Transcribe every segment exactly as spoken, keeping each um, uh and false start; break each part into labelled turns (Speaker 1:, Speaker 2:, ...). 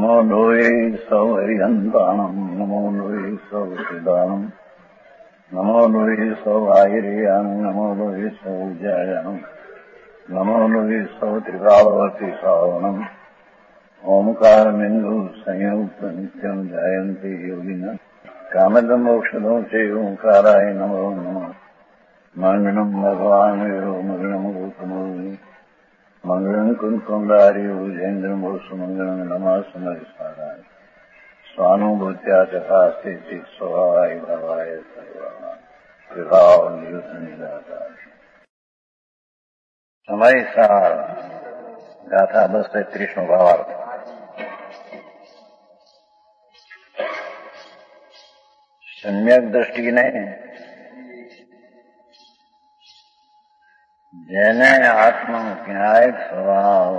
Speaker 1: નમો લોહે સૌ હરિહંતાણમ નમો લોહે સૌ સિદાનમ નમો લોહે સૌ આયર્યાન નમો લોહે સૌ જયાન નમો લોહે સૌ ત્રિકાળવતી સાવનમ ઓમકારમિંદુ સંયુક્ત નિત્યમ જયંતિ યોગિના કામદમ ઔષધો છે ઓંકારાય નમો નમઃ મંગળમ ભગવાન મંગળમ ગોતમોની મંગળમ કુંકુંડાર્ય ઉજેન્દ્રમ સુમંગળમ નમઃ સમરિસ્વારાય સ્વાનુભૂત્યા તથા સ્થિતિ સ્વભાવાય ભાવાય સર્વા વિભાવ નિયુદ્ધ નિરાકાર સમય સાર ગાથા બસો ત્રીસ નો ભાવાર્થ. સમ્યક દ્રષ્ટિને જેને આત્મા જ્ઞાયક સ્વભાવ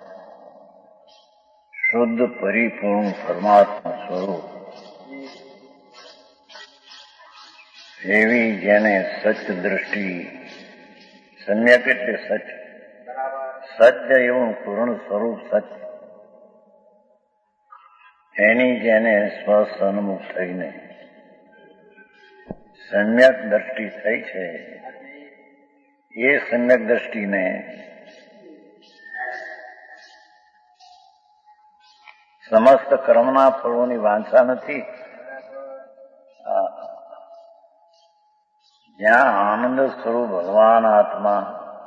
Speaker 1: શુદ્ધ પરિપૂર્ણ પરમાત્મા સ્વરૂપ એવી જેને સત્ય દ્રષ્ટિ, સમ્યક એટલે સત્ય, સત્ય એવું પૂર્ણ સ્વરૂપ સત્ય, એની જેને સ્વસન્મુખ થઈને સમ્યક દ્રષ્ટિ થઈ છે, એ સમ્યક દ્રષ્ટિને સમસ્ત કર્મના ફળોની વાંછા નથી. જ્યાં આનંદ સ્વરૂપ ભગવાન આત્મા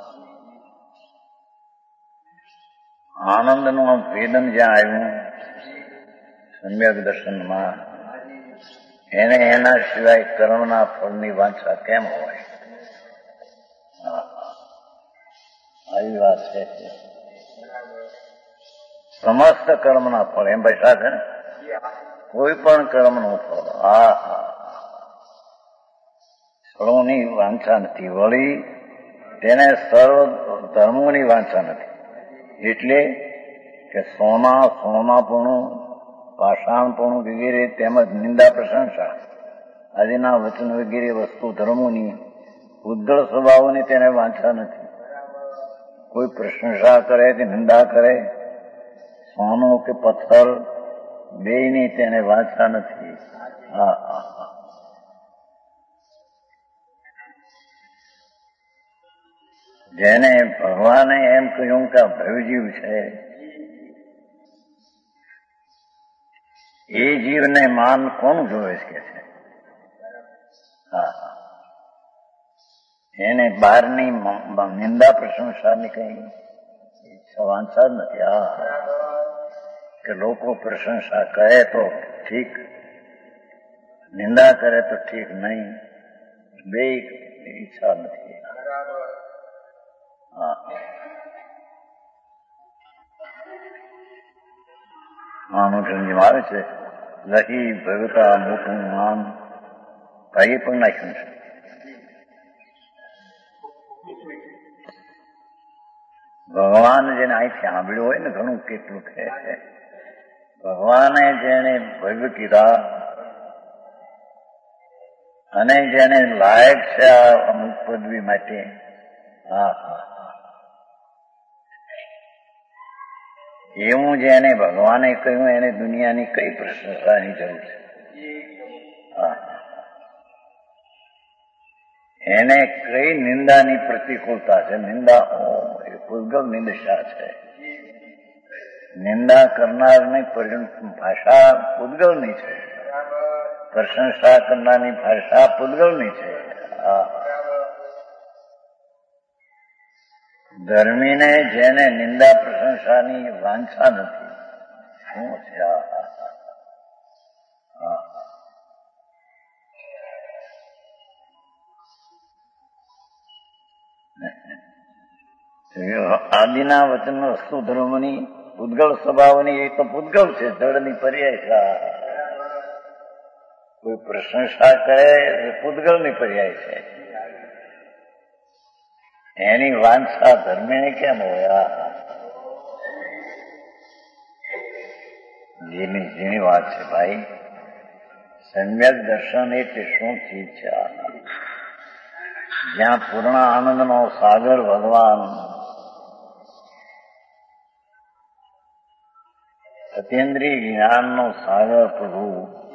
Speaker 1: આનંદનું વેદન જ્યાં આવ્યું સમ્યક દર્શનમાં, એને એના સિવાય કર્મના ફળની વાંછા કેમ હોય? આવી વાત છે. સમસ્ત કર્મના ફળ એમ બેઠા છે ને, કોઈ પણ કર્મનું ફળ, આ ફળોની વાંછા નથી. વળી તેને સર્વ ધર્મોની વાંછા નથી. એટલે કે સોના સોનાપણું, પાષાણપણું વગેરે તેમજ નિંદા પ્રશંસા આદિના વચન વગેરે વસ્તુ ધર્મોની ઉદ્ધળ સ્વભાવોની તેને વાંછા નથી. કોઈ પ્રશંસા કરે કે નિંદા કરે, સોનું કે પથ્થર બેયની તેને વાંછા નથી. હા હા જેને ભગવાને એમ કહ્યું કે આ ભવજીવ છે, એ જીવને માન કોણ જોવે છે? હા એને બહારની નિંદા પ્રશંસાની કઈ વાંછા જ નથી. હા કે લોકો પ્રશંસા કરે તો ઠીક, નિંદા કરે તો ઠીક નહીં, બે ઈચ્છા નથી. હા માનું આવે છે લહી ભગતા મોટું માન ભાઈ પણ નાખ્યું છે. ભગવાન જેને અહીંથી સાંભળ્યું હોય ને ઘણું કેટલું છે, ભગવાને જેને ભવ્ય કીધા અને જેને લાયક છે આ અમુક પદવી માટે, હા હા એવું જેને ભગવાને કહ્યું એને દુનિયાની કઈ પ્રશંસાની જરૂર છે? હા એને કઈ નિંદાની પ્રતિકૂળતા છે? નિંદા એ પૂર્ગલ નિંદશા છે. નિંદા કરનારની ભાષા પૂદગલની છે, પ્રશંસા કરનારની ભાષા પૂદગલની છે. ધર્મીને જેને નિંદા પ્રશંસાની વાંછા નથી, શું છે? આદિના વચન વસ્તુ ધર્મની પૂદગલ સ્વભાવની એ તો પૂદગલ છે, જળની પર્યાય. કોઈ પ્રશંસા કરે એ પૂદગલની પર્યાય છે. એની વાંછા ધર્મીને કેમ હોય? જેની જેની વાત છે ભાઈ. સમ્યક દર્શન એટલે શું ચીજ છે? જ્યાં પૂર્ણ આનંદનો સાગર ભગવાન અતિન્દ્રિય જ્ઞાનનો સાગર પ્રભુ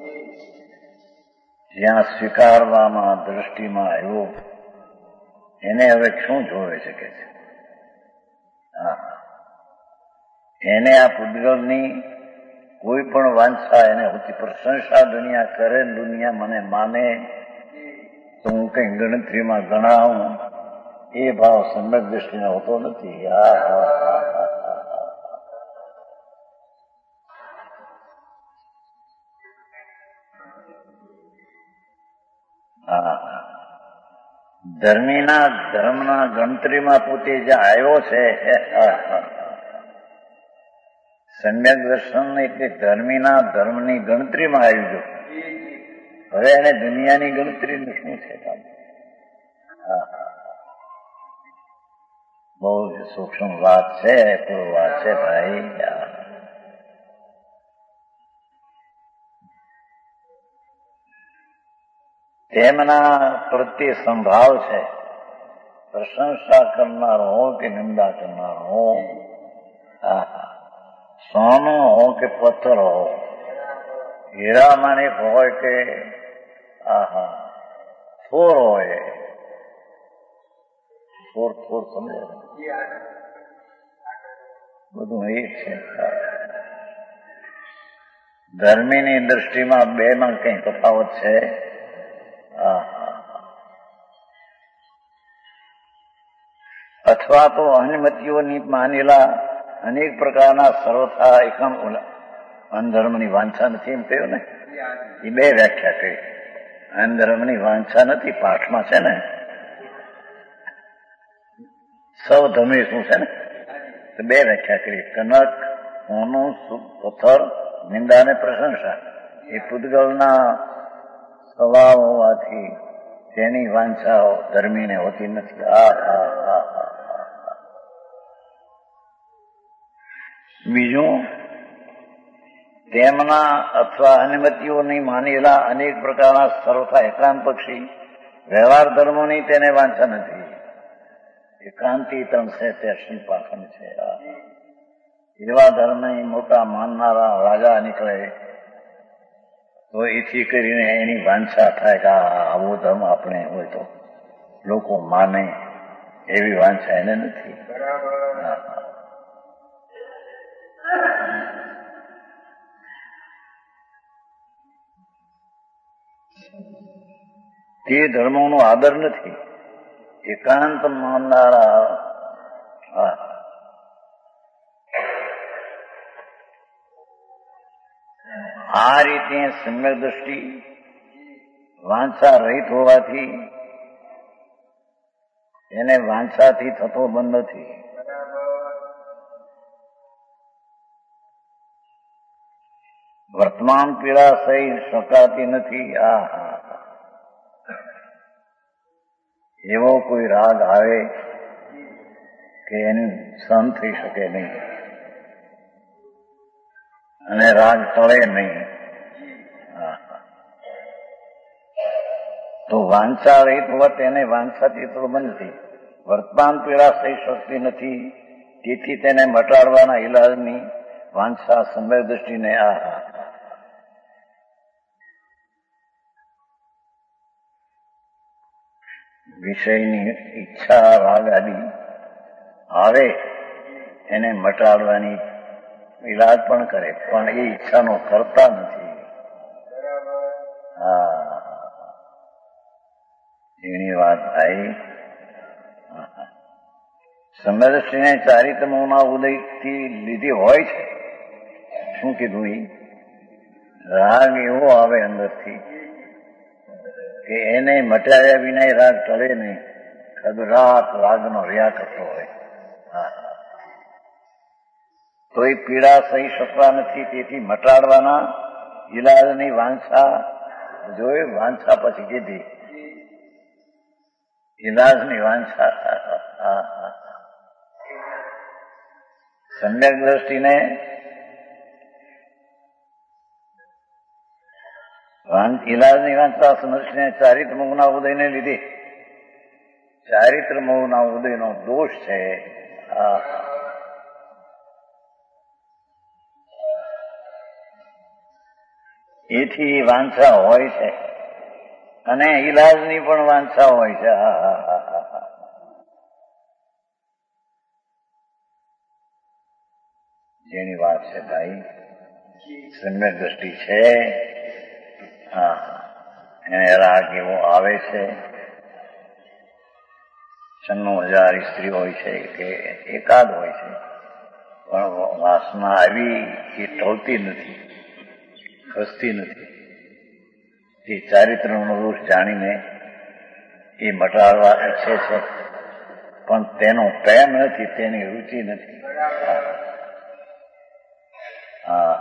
Speaker 1: જ્યાં સ્વીકારવામાં દ્રષ્ટિમાં આવ્યો એને હવે શું જોવે છે કે છે? હા, એને આ પૂતગલની કોઈ પણ વાંછા એને હોતી પ્રશંસા દુનિયા કરે, દુનિયા મને માને તો હું કઈ ગણતરીમાં ગણાવું એ ભાવ સમ્યક દ્રષ્ટિને હોતો નથી. હા હા હા હા ધર્મીના ધર્મના ગણતરીમાં પોતે જે આવ્યો છે સમ્યક દર્શન એટલે ધર્મીના ધર્મની ગણતરીમાં આવી ગયો. હવે એને દુનિયાની ગણતરીનું શું છે? હા બહુ જ સૂક્ષ્મ વાત છે, પૂર્વ વાત છે ભાઈ. તેમના પ્રત્યે સંભાવ છે, પ્રશંસા કરનાર હો કે નિંદા કરનાર હો, સોનો હો કે પથ્થર હો, હીરા માણિક હોય કે આહા થોર હોય, થોર થોર સમજે બધું એ છે. ધર્મીની દ્રષ્ટિમાં બે માં કઈ તફાવત છે? અથવા તો અનુમતિઓની માનેલા અનેક પ્રકારના સર્વથા એકમ અનધર્મની વાંછા નથી એમ કહ્યું ને, એ બે વ્યાખ્યા કરી. અનધર્મની વાંછા નથી પાઠમાં છે ને, સૌ ધમે શું છે ને, તો બે વ્યાખ્યા કરી. કનક હોનું પથ્થર નિંદા અને પ્રશંસા એ પૂતગલના સ્વભાવ હોવાથી તેની વાંછાઓ ધર્મીને હોતી નથી. આ હા હા હા બીજું, તેમના અથવા અનુમતિઓની માનેલા અનેક પ્રકારના સર્વથા એકાંત પક્ષી વ્યવહાર ધર્મોની તેને વાંછા નથી. એકાંતિ ત્રણ છે તે શિલ્પાખંડ છે. એવા ધર્મ મોટા માનનારા રાજા નીકળે તો એથી કરીને એની વાંછા થાય કે આવો ધર્મ આપણે હોય તો લોકો માને, એવી વાંછા એને નથી. તે ધર્મોનો આદર નથી. એકાંત માનનારા આ રીતે સમ્યક દ્રષ્ટિ વાંછા રહિત હોવાથી એને વાંછાથી થતો બંધ નથી. વર્તમાન પીડા સહી શકાતી નથી. આ એવો કોઈ રાગ આવે કે એનું સહન થઈ શકે નહીં અને રાગ ટળે નહીં. તો વાંછા રહિત હોવા તેને વાંછાથી તો બંધ. વર્તમાન પીડા સહી શકતી નથી, તેથી તેને મટાડવાના ઈલાજની વાંછા સમ્યક દ્રષ્ટિને આ વિષયની ઈચ્છા રાગ આદિ આવે એને મટાડવાની ઈલાજ પણ કરે, પણ એ ઈચ્છાનો કરતા નથી. હા એની વાત આવી. સમ્યક ચારિત્રમોના ઉદયથી લીધી હોય છે. શું કીધું? એ રાગ એવો આવે અંદરથી કે એને મટાડ્યા વિના રાગ ટળે નહીં. ખદરાત રાગનો રહ્યા કરતો હોય તો એ પીડા સહી શકવા નથી, તેથી મટાડવાના ઈલાજની વાંછા જોઈ. વાંછા પછી કીધી ઈલાજની વાંછા. સમ્યક દ્રષ્ટિને ઈલાજની વાંચતા સમજને ચારિત્ર મોહના ઉદયને લીધે ચારિત્ર મોહના ઉદયનો દોષ છે. એથી વાંછા હોય છે અને ઈલાજની પણ વાંછા હોય છે. જેની વાત છે ભાઈ, સમ્યક દ્રષ્ટિ છે. હા, એને રાગ એવો આવે છે. છન્નું હજાર સ્ત્રી હોય છે કે એકાદ હોય છે, પણ વાસના આવી એ ટળતી નથી, ખસતી નથી. એ ચારિત્રનો દોષ જાણીને એ મટાડવા ઈચ્છે છે, પણ તેનો પ્રેમ નથી, તેની રુચિ નથી. હા,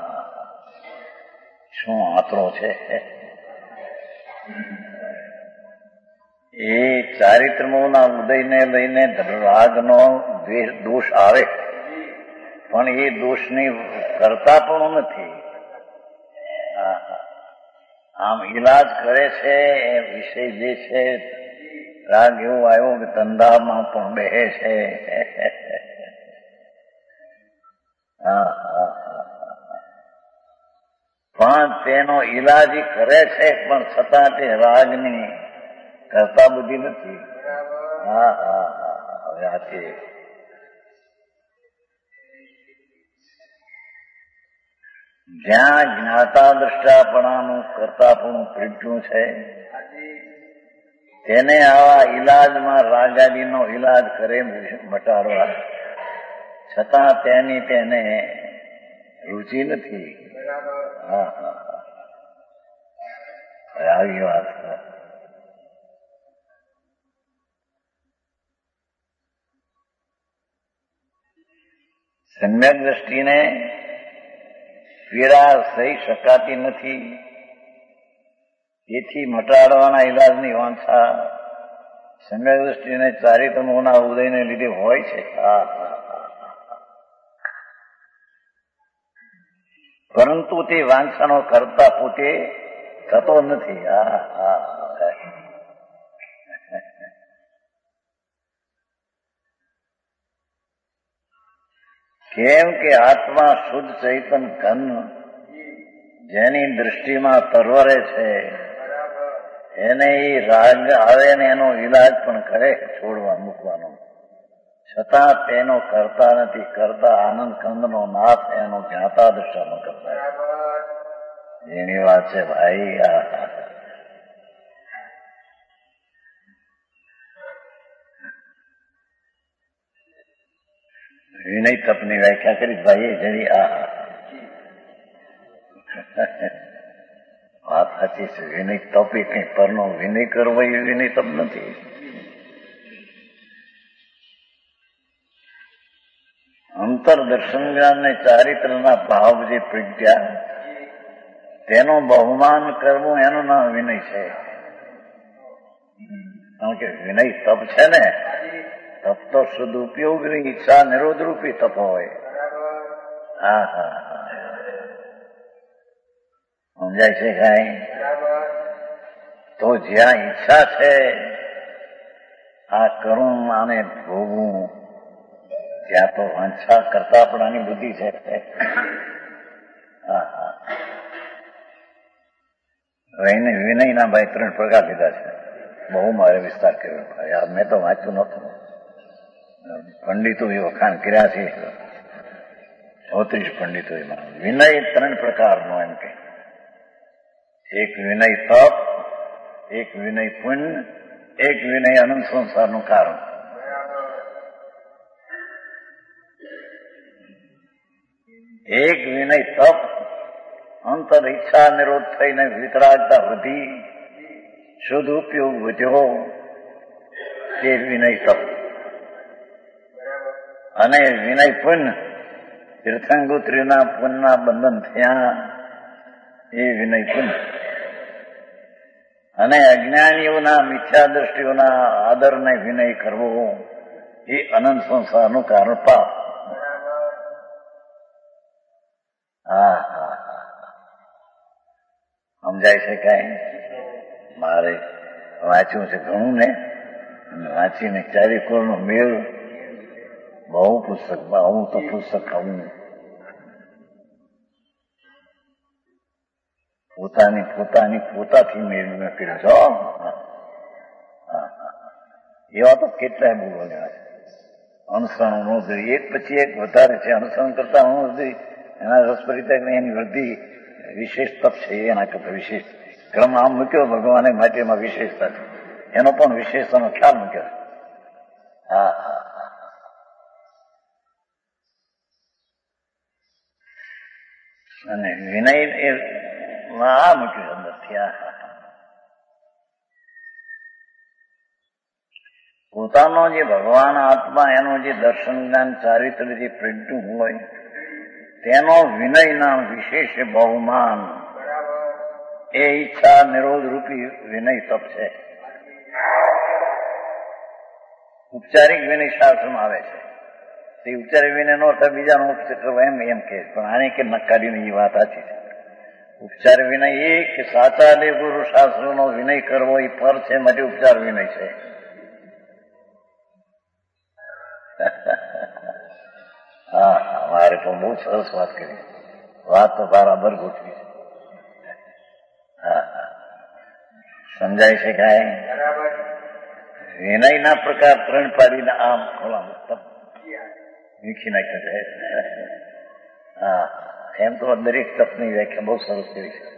Speaker 1: શું આતરો છે. એ ચારિત્રમોના ઉદયને લઈને રાગનો દોષ આવે, પણ એ દોષની કરતા પણ નથી. આમ ઈલાજ કરે છે એ વિષય જે છે, રાગ એવો આવ્યો કે ધંધામાં પણ બેહે છે. પણ તેનો ઈલાજ કરે છે, પણ છતાં તે રાગની કરતા બુદ્ધિ નથી. હા હા હા હવે આથી જ્યાં જ્ઞાતા દ્રષ્ટાપણાનું કરતાપણું પ્રગટ્યું છે, તેને આવા ઈલાજમાં રાગાદીનો ઈલાજ કરે મટાડવા, છતાં તેની તેને રુચિ નથી. હા હા આવી વાત. સમ્યક દ્રષ્ટિને પીડા સહી શકાતી નથી, તેથી મટાડવાના ઈલાજની વાંછા સમ્યક દ્રષ્ટિને ચારિત્રમોના ઉદયને લીધે હોય છે. હા પરંતુ તે વાંછાનો કરતા પોતે થતો નથી. હા હા કેમ કે આત્મા શુદ્ધ ચૈતન ઘન જેની દૃષ્ટિમાં તરવરે છે, એને એ રાગ આવે ને એનો ઈલાજ પણ કરે છોડવા મૂકવાનો, છતાં તેનો કરતા નથી. કરતા આનંદ કંદનો નાથ એનો જ્ઞાતા દ્રષ્ટાનો કરતા. એની વાત છે ભાઈ. આ વિનય તપની વ્યાખ્યા કરી ભાઈ જરી. આ વાત સાચી છે. વિનય તપ એ કઈ પરનો વિનય કરવો એ વિનય તપ નથી. અંતર દર્શન જ્ઞાન ને ચારિત્રના ભાવ જે પ્રજ્ઞા, તેનું બહુમાન કરવું એનું નામ વિનય છે. કારણ કે વિનય તપ છે ને, તપ તો સદુપયોગની ઈચ્છા નિરોધ રૂપી તપ હોય. હા હા સમજાય છે કઈ? તો જ્યાં ઈચ્છા છે આ કરું આને ભોગવું, ત્યાં તો વાંછા કરતા પણ આની બુદ્ધિ છે. હા હા એને વિનયના ભાઈ ત્રણ પ્રકાર લીધા છે. બહુ મારે વિસ્તાર કર્યો ભાઈ, મેં તો વાંચ્યું નહોતું. પંડિતો એ વખાણ કર્યા છે, ચોત્રીસ પંડિતો એમાં. વિનય ત્રણ પ્રકારનો એમ કે, એક વિનય તપ, એક વિનય પુણ્ય, એક વિનય અનંત સંસારનું કારણ. એક વિનય તપ, અંતર ઈચ્છા નિરોધ થઈને વિતરાગતા વધી, શુદ્ધ ઉપયોગ વધ્યો, તે વિનય તપ. અને વિનય પુણ્ય, તીર્થંગોત્રીના પુણ્યના બંધન થયા, એ વિનય પુણ્ય. અને અજ્ઞાનીઓના મિથ્યા દ્રષ્ટિઓના આદરને વિનય કરવો, એ અનંત સંસારનું કારણ પાપ. હા હા સમજાય છે કઈ? મારે વાંચ્યું છે ઘણું ને, વાંચીને ચારિકોરનો મેળ બહુ પુસ્તક, બહુ તો પુસ્તક આવું પોતાની પોતાની પોતાથી મેળવી કર્યો છો. એવા તો કેટલાય બોલો લેવા છે. અનુસરણ ન જોઈએ, એક પછી એક વધારે છે. અનુસરણ કરતા હું સુધી એના રસ પરિત્યાગ એની વૃદ્ધિ વિશેષ તપ છે. એના કરતા વિશેષ ક્રમ આમ મૂક્યો ભગવાને માટે એમાં વિશેષતા છે. એનો પણ વિશેષતાનો ખ્યાલ મૂક્યો. હા હા હા અને વિનય એ આ મૂક્યું અંદરથી. આ પોતાનો જે ભગવાન આત્મા એનું જે દર્શન જ્ઞાન ચારિત્ર જે પ્રજ્ઞું હોય તેનો વિનયના વિશેષ બહુમાન એ ઈચ્છા નિરોધ રૂપી વિનય તપ છે. ઉપચારિક વિનય શાસ્ત્રમાં આવે છે. તે ઉપચારિક વિનય નો અર્થ બીજાનો ઉપચાર કરવો એમ એમ કે, પણ આને કે નકારીની વાત સાચી છે. ઉપચાર વિનય એ કે સાચા દેવ ગુરુ શાસ્ત્રોનો વિનય કરવો એ પર છે, માટે ઉપચાર વિનય છે. હા હા મારે પણ બહુ સરસ વાત કરી. વાત તો બરાબર ગોઠવી છે. હા હા સમજાય છે કાંઈ? વિનયના પ્રકાર ત્રણ પાડીને આમ ખોલા વીખી નાખ્યો છે. હા એમ તો દરેક તપની વ્યાખ્યા બહુ સરસ કરી છે.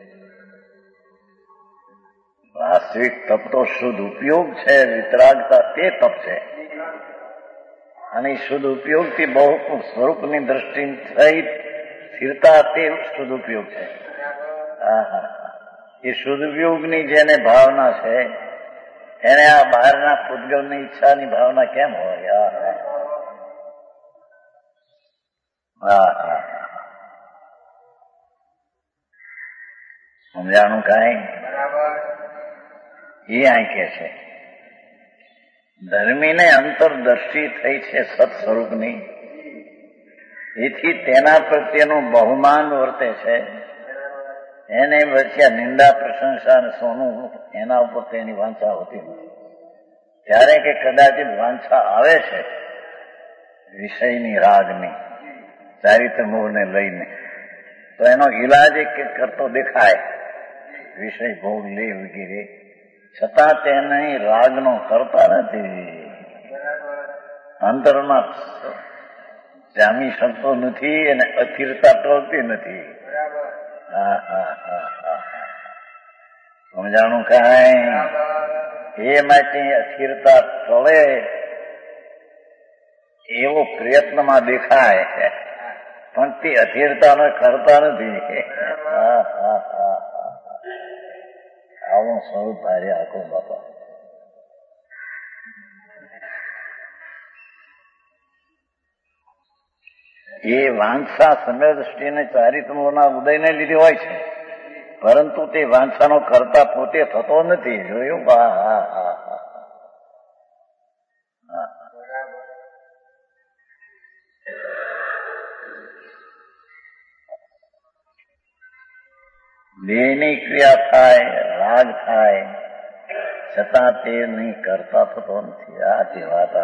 Speaker 1: વાસ્તવિક તપ તો શુદ્ધ ઉપયોગ છે. વિતરાગતા તે તપ છે. અને શુદ્ધ ઉપયોગથી બહુ સ્વરૂપની દ્રષ્ટિ થઈ સ્થિરતા તે શુદ્ધ ઉપયોગ છે. હા હા એ શુદ્ધ ઉપયોગની જેને ભાવના છે એને આ બહારના પૂતગલની ઈચ્છાની ભાવના કેમ હોય? હા હા સમજાણું કાંઈ? એ આ કે છે ધર્મીને અંતરદ્રષ્ટિ થઈ છે સત સ્વરૂપની, એથી તેના પ્રત્યેનું બહુમાન વર્તે છે. એને વચ્ચે નિંદા પ્રશંસા અને સોનું એના ઉપર તેની વાંછા હોતી નથી. ત્યારે કે કદાચિત વાંછા આવે છે વિષયની રાગની ચારિત્ર મૂળને લઈને, તો એનો ઈલાજ એક કરતો દેખાય વિષય ભોગ લે વગેરે, છતાં તેને રાગનો કરતા નથી. અંતરમાં જામી શકતો નથી અને અસ્થિરતા ટળતી નથી. હા હા હા હા સમજાણું કાંઈ? એ માટે અસ્થિરતા ટળે એવો પ્રયત્નમાં દેખાય, પણ તે અસ્થિરતાનો કરતા નથી. હા હા હા આવું સ્વરૂપ ભારે આખું બાપા. એ વાંછા સમય દ્રષ્ટિને ચારિત્રના ઉદયને લીધે હોય છે, પરંતુ તે વાંછાનો કરતા પોતે થતો નથી. જોયું? હા હા હા હા દેહની ક્રિયા થાય, રાગ થાય, છતાં તે નહીં કરતા થતો નથી. આ તે વાત.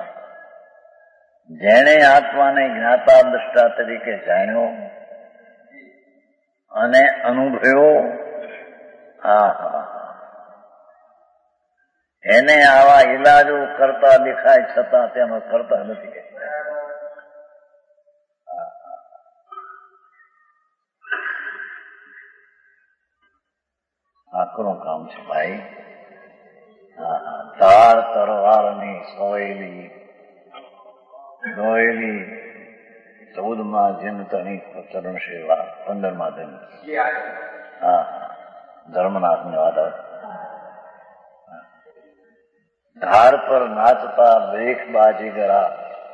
Speaker 1: જેણે આત્માને જ્ઞાતા દ્રષ્ટા તરીકે જાણ્યો અને અનુભવ્યો, હા હા એને આવા ઈલાજો કરતા દેખાય, છતાં તેનો કરતા નથી. આકરું કામ છે ભાઈ. ધાર તરવારની સોયેલી દોયેલી ચૌદમાં જન તણી ચરણ સેવા પંદરમાં જન. હા ધર્મનાથની વાત આવે. ધાર પર નાચતા દેખ બાજીગરા,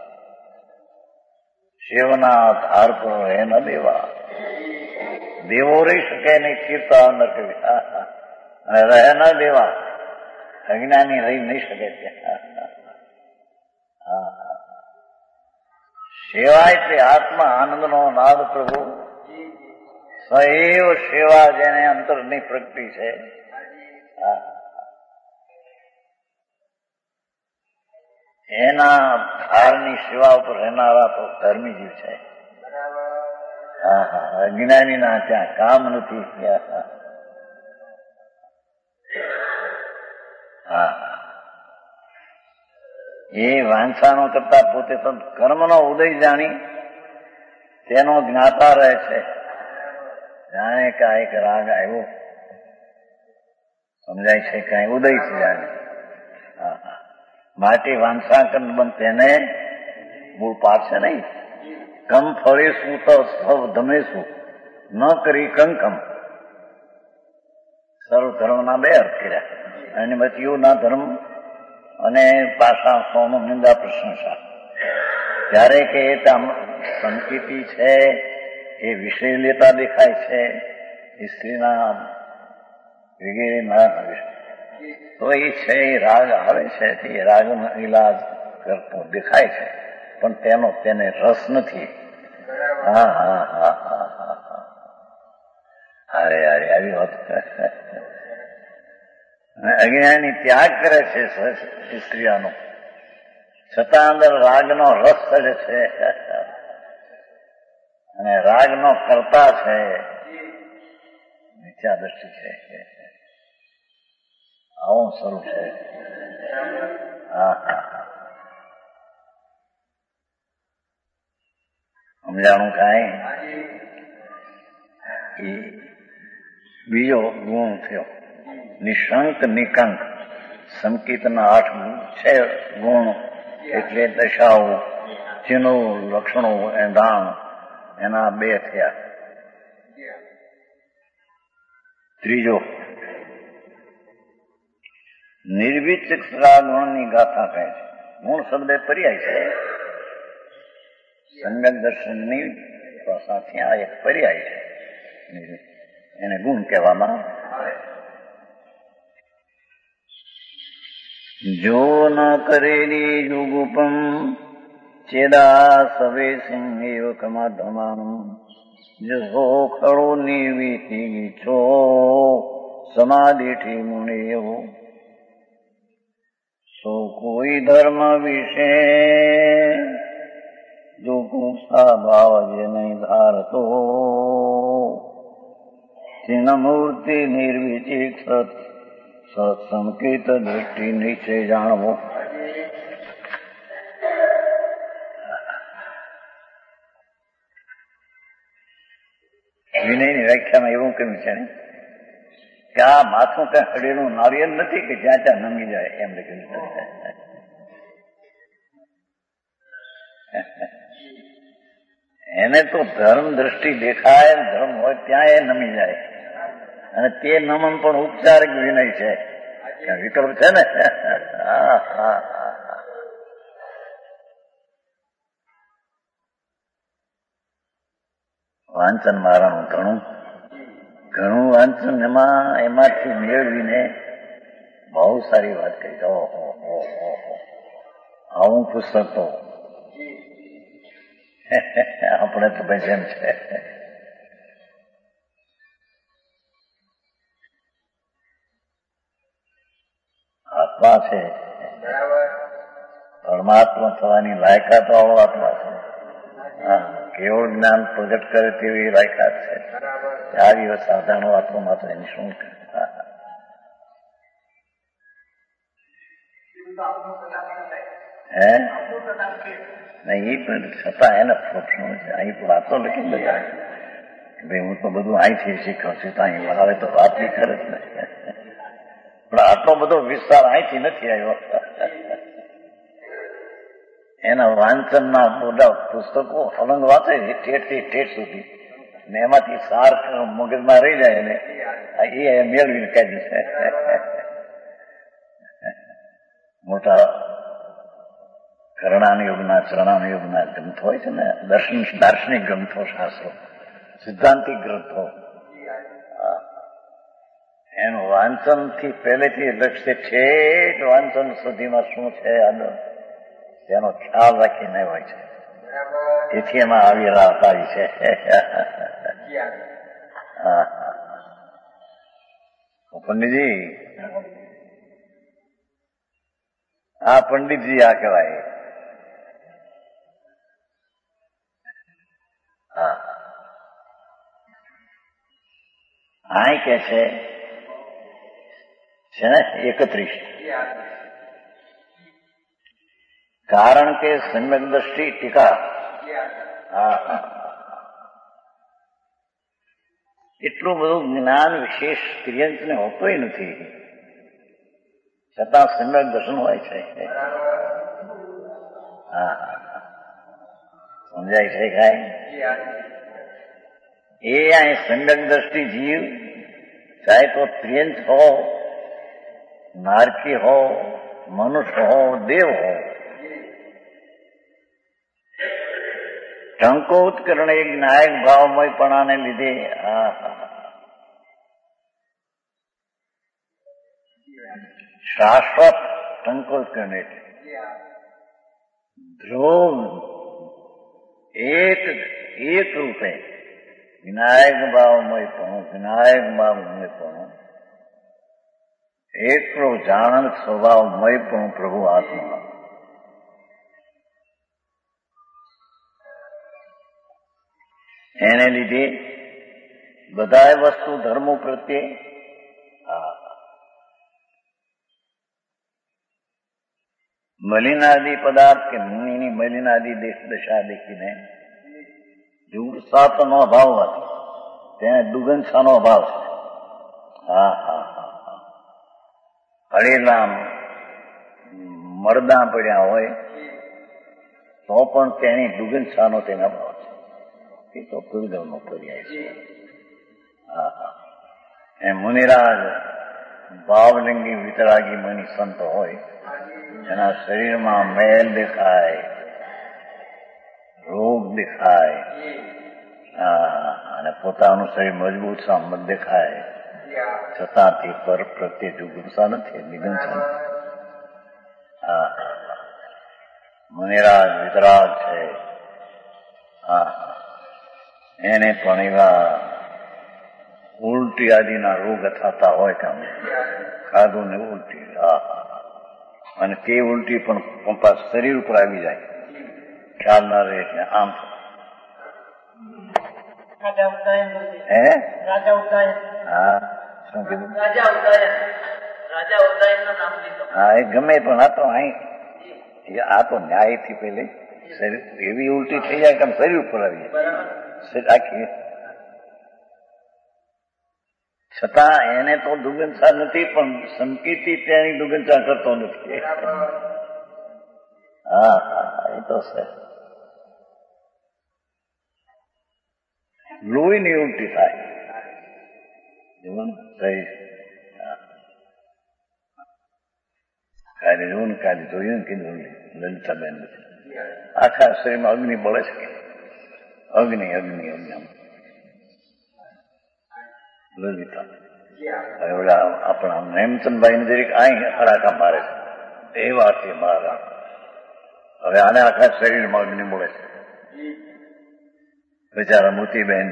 Speaker 1: શિવના ધાર પર રહે ન દેવા. દેવો રહી શકે નહીં, કીર્તા ન કરી રહે ન દેવા. અજ્ઞાની રહી નહીં શકે ત્યાં. સેવા એટલે આત્મા આનંદનો નાદ પ્રભુ. સૈવ સેવા જેને અંતરની પ્રગતિ છે. એના ધારની સેવા ઉપર રહેનારા તો ધર્મી જીવ છે. હા હા અજ્ઞાનીના ત્યાં કામ નથી. હા એ વાંછાનો કરતા પોતે તો કર્મનો ઉદય જાણી તેનો જ્ઞાતા રહે છે. જાણે કે એક રાગ આવ્યો સમજાય છે કઈ ઉદય છે જાણે. હા હા માટે વાંછા બંધ તેને મૂળ પાડશે નહીં. કમ ફળીશું તો સૌ ધમેશું ન કરી કંકમ. સર્વ ધર્મના બે અર્થ કર્યા અને મતીઓના ધર્મ અને પાછા સોનું નિંદા પ્રશંસા. ત્યારે કે એ સંકેતી છે એ વિષય લેતા દેખાય છે એ સ્ત્રીના વગેરે ના તો એ છે એ રાગ આવે છે તે રાગનો ઇલાજ કરતો દેખાય છે પણ તેનો તેને રસ નથી. હા હા હા હા હા હા અરે અરે આવી વાત. અજ્ઞાની ત્યાગ કરે છે સ્ત્રીઓનો છતાં અંદર રાગનો રસ ચડે છે અને રાગનો કરતા છે મિથ્યા દ્રષ્ટિ છે. આવું સ્વરૂપ છે. હા હા સમજાણું કાંઈ. એ બીજો ગુણ થયો નિશંક નિકંક. સંકેતના આઠ છે ગુણ એટલે દશાઓ ચિહ્નો લક્ષણો એંધાણ એના બે થયા. ત્રીજો નિર્વિચિત્રા ગુણની ગાથા કહે છે. ગુણ શબ્દ પર્યાય છે. સમ્યક દર્શનની સાથે આ એક પર્યાય છે એને ગુણ કહેવામાં આવે. જો ન કરેલી યુગુપમ ચેદા સવે સિંહેવ કમાધમાનમ જો ખડો નિર્વિતિ છો સમાધિથી મુનેવો. સો કોઈ ધર્મ વિશે જો કુસા ભાવ જે નહીં ધારતો ચિહ્ન મૂર્તિ નિર્વિચિત સત્સંકેત દૃષ્ટિ નીચે જાણવો. વિનયની વ્યાખ્યામાં એવું કહ્યું છે કે આ માથું ત્યાં હડેલું નારિયેળ નથી કે જ્યાં ત્યાં નમી જાય એમ લખ્યું. એને તો ધર્મ દ્રષ્ટિ દેખાય ધર્મ હોય ત્યાં એ નમી જાય અને તે નમન પણ ઉપચારિક વિનય છે વિકલ્પ છે ને. વાંચન મારાનું ઘણું ઘણું વાંચન એમાં એમાંથી મેળવીને બહુ સારી વાત કરી. ઓહો આવું પુસ્તક તો આપણે તો ભાઈ જેમ છે આત્મા છે પરમાત્મા થવાની લાયકાત વાળો આત્મા છે. હા કેવળ જ્ઞાન પ્રગટ કરે તેવી લાયકાત છે. ચાર દિવસ સાધારણ આત્મા માત્ર એની શું કરે. હે નહીં એ પણ છતાં એને પ્રોફેશનલ છે. અહીં તો વાતો લખી બધા કે ભાઈ હું તો બધું અહીંથી શીખ્યો છું તો અહીં આવે તો વાત બી કરે જ ને પણ આટલો બધો વિસ્તાર અહીંથી નથી આવ્યો. એના વાંચનના બધા પુસ્તકો અલંગ વાંચે છે ઠેઠથી ઠેઠ સુધી ને એમાંથી સાર મગજમાં રહી જાય ને એ મેળવીને કાઢી છે. મોટા કરણાન યુગના ચરણાન યુગના ગ્રંથો હોય છે ને દર્શન દાર્શનિક ગ્રંથો શાસ્ત્રો સિદ્ધાંતિક ગ્રંથો એનું વાંચન થી પહેલેથી લક્ષ્ય ઠેઠ વાંચન સુધીમાં શું છે તેનો ખ્યાલ રાખીને હોય છે. તેથી એમાં આવી રાહત આવી છે. પંડિતજી આ પંડિતજી આ કહેવાય. હા આ કે છે ને એકત્રીસ, કારણ કે સમ્યક દ્રષ્ટિ ટીકા. હા હા, એટલું બધું જ્ઞાન વિશેષ તિર્યંકને હોતોય નથી, છતાં સમ્યક દર્શન હોય છે. હા સમજાય છે કાંઈ? એ અહીં સમ્યક દ્રષ્ટિ જીવ, ચાહે તો ત્રિયંચ હો, નારકી હો, મનુષ્ય હો, દેવ હો, ટંકોત્કરણ એક નાયક ભાવમયપણાને લીધે આ શાશ્વત ટંકોત્કરણ એટલે ધ્રુવ એક એક રૂપે વિનાયક ભાવમયપણું, વિનાયક ભાવમયપણું, એકલો જાણન સ્વભાવમયપણું પ્રભુ આત્મા. એને લીધે બધા વસ્તુ ધર્મો પ્રત્યે મલિનાદિ પદાર્થ કે મુનિની મલિનાદિ દેશ દશા દેખીને જુગસાતનો અભાવ હતો, તેને દુગંસાનો અભાવ છે. હા હા હા હા, હળેલા મરદા પડ્યા હોય તો પણ તેની દુગંસાનો તેને અભાવ છે. એ તો દુર્ગમનો પર્યાય છે. હા હા, એ મુનિરાજ ભાવલિંગી વિતરાગી મુનિ સંત હોય, એના શરીરમાં મેલ દેખાય, રોગ દેખાય, અને પોતાનું શરીર મજબૂત સામત દેખાય, છતાં તે પર પ્રત્યે જુગુપ્સા નથી, નિગંસા નથી. હા મુનિરાજ વિતરાગ છે. હા એને પણ એવા ઉલટી આદિના રોગ થતા હોય કામ, ખાધું ને ઉલટી. હા અને તે ઉલટી પણ પાછ શરીર ઉપર આવી જાય, ખ્યાલ ના રહે. એટલે આમ હે હા શું કીધું? હા એ ગમે પણ આ તો અહીં આ તો ન્યાયથી પેલે શરીર એવી ઉલટી થઈ જાય કે શરીર ઉપર આવી જાય આખી, છતાં એને તો દુર્ગંધા નથી, પણ સંકેતી તેની દુર્ગંધા કરતો નથી. હા હા એ તો છે. લોહીની ઉલટી થાય કાલે જોયું ને કાલે જોયું ને કીધું લલિતાબેન આખા શરીરમાં અગ્નિ બળે છે. અગ્નિ અગ્નિ અગ્નિ લલિતા આપણા હેમચંદભાઈ ને જરીક અહીં હડાકા મારે છે એ વાત છે મારા. હવે આને આખા શરીરમાં અગ્નિ મળે છે. બિચારા મોતીબેન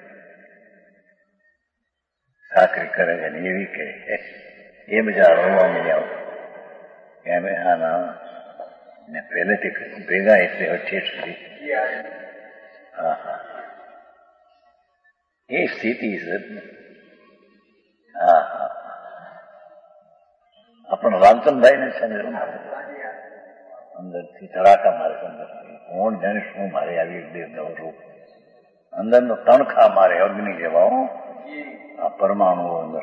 Speaker 1: સાકરી કરે છે ને એવી કે એ બિચારા રોવા મળ્યા કેમ આના ને પહેલેથી ભેગા એટલે અઠેઠ સુધી. હા હા એ સ્થિતિ છે. હા હા આપણા રામચંદભાઈ ને છે ને અંદરથી ધડાકા મારે અંદર કોણ જાણે શું મારે આવી દેવ રૂપ અંદર નો તણખા મારે અગ્નિ જેવા આ પરમાણુ અંદર.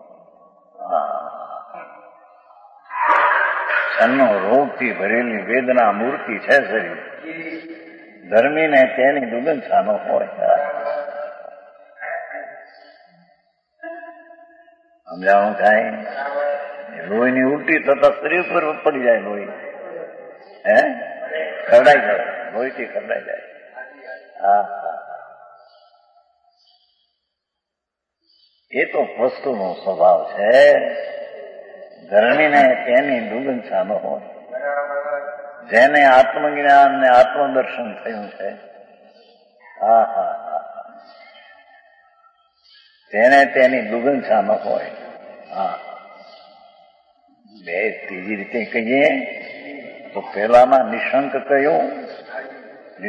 Speaker 1: છન્નો રોગથી ભરેલી વેદના મૂર્તિ છે શરીર, ધર્મીને તેની દુર્ગંધા ન હોય. સમજાણું થાય? લોહીની ઉલટી થતા શરીર પર પડી જાય લોહી, હે ખરડાઈ જાય, લોહીથી ખરડાઈ જાય. હા હા એ તો વસ્તુનો સ્વભાવ છે. ધર્મીને તેની દુર્ગંધા ન હોય. જેને આત્મજ્ઞાન ને આત્મદર્શન થયું છે, હા હા હા તેને તેની દુર્ગંધા ન હોય. હા બે ત્રીજી રીતે કહીએ તો પહેલામાં નિશંક કહ્યું,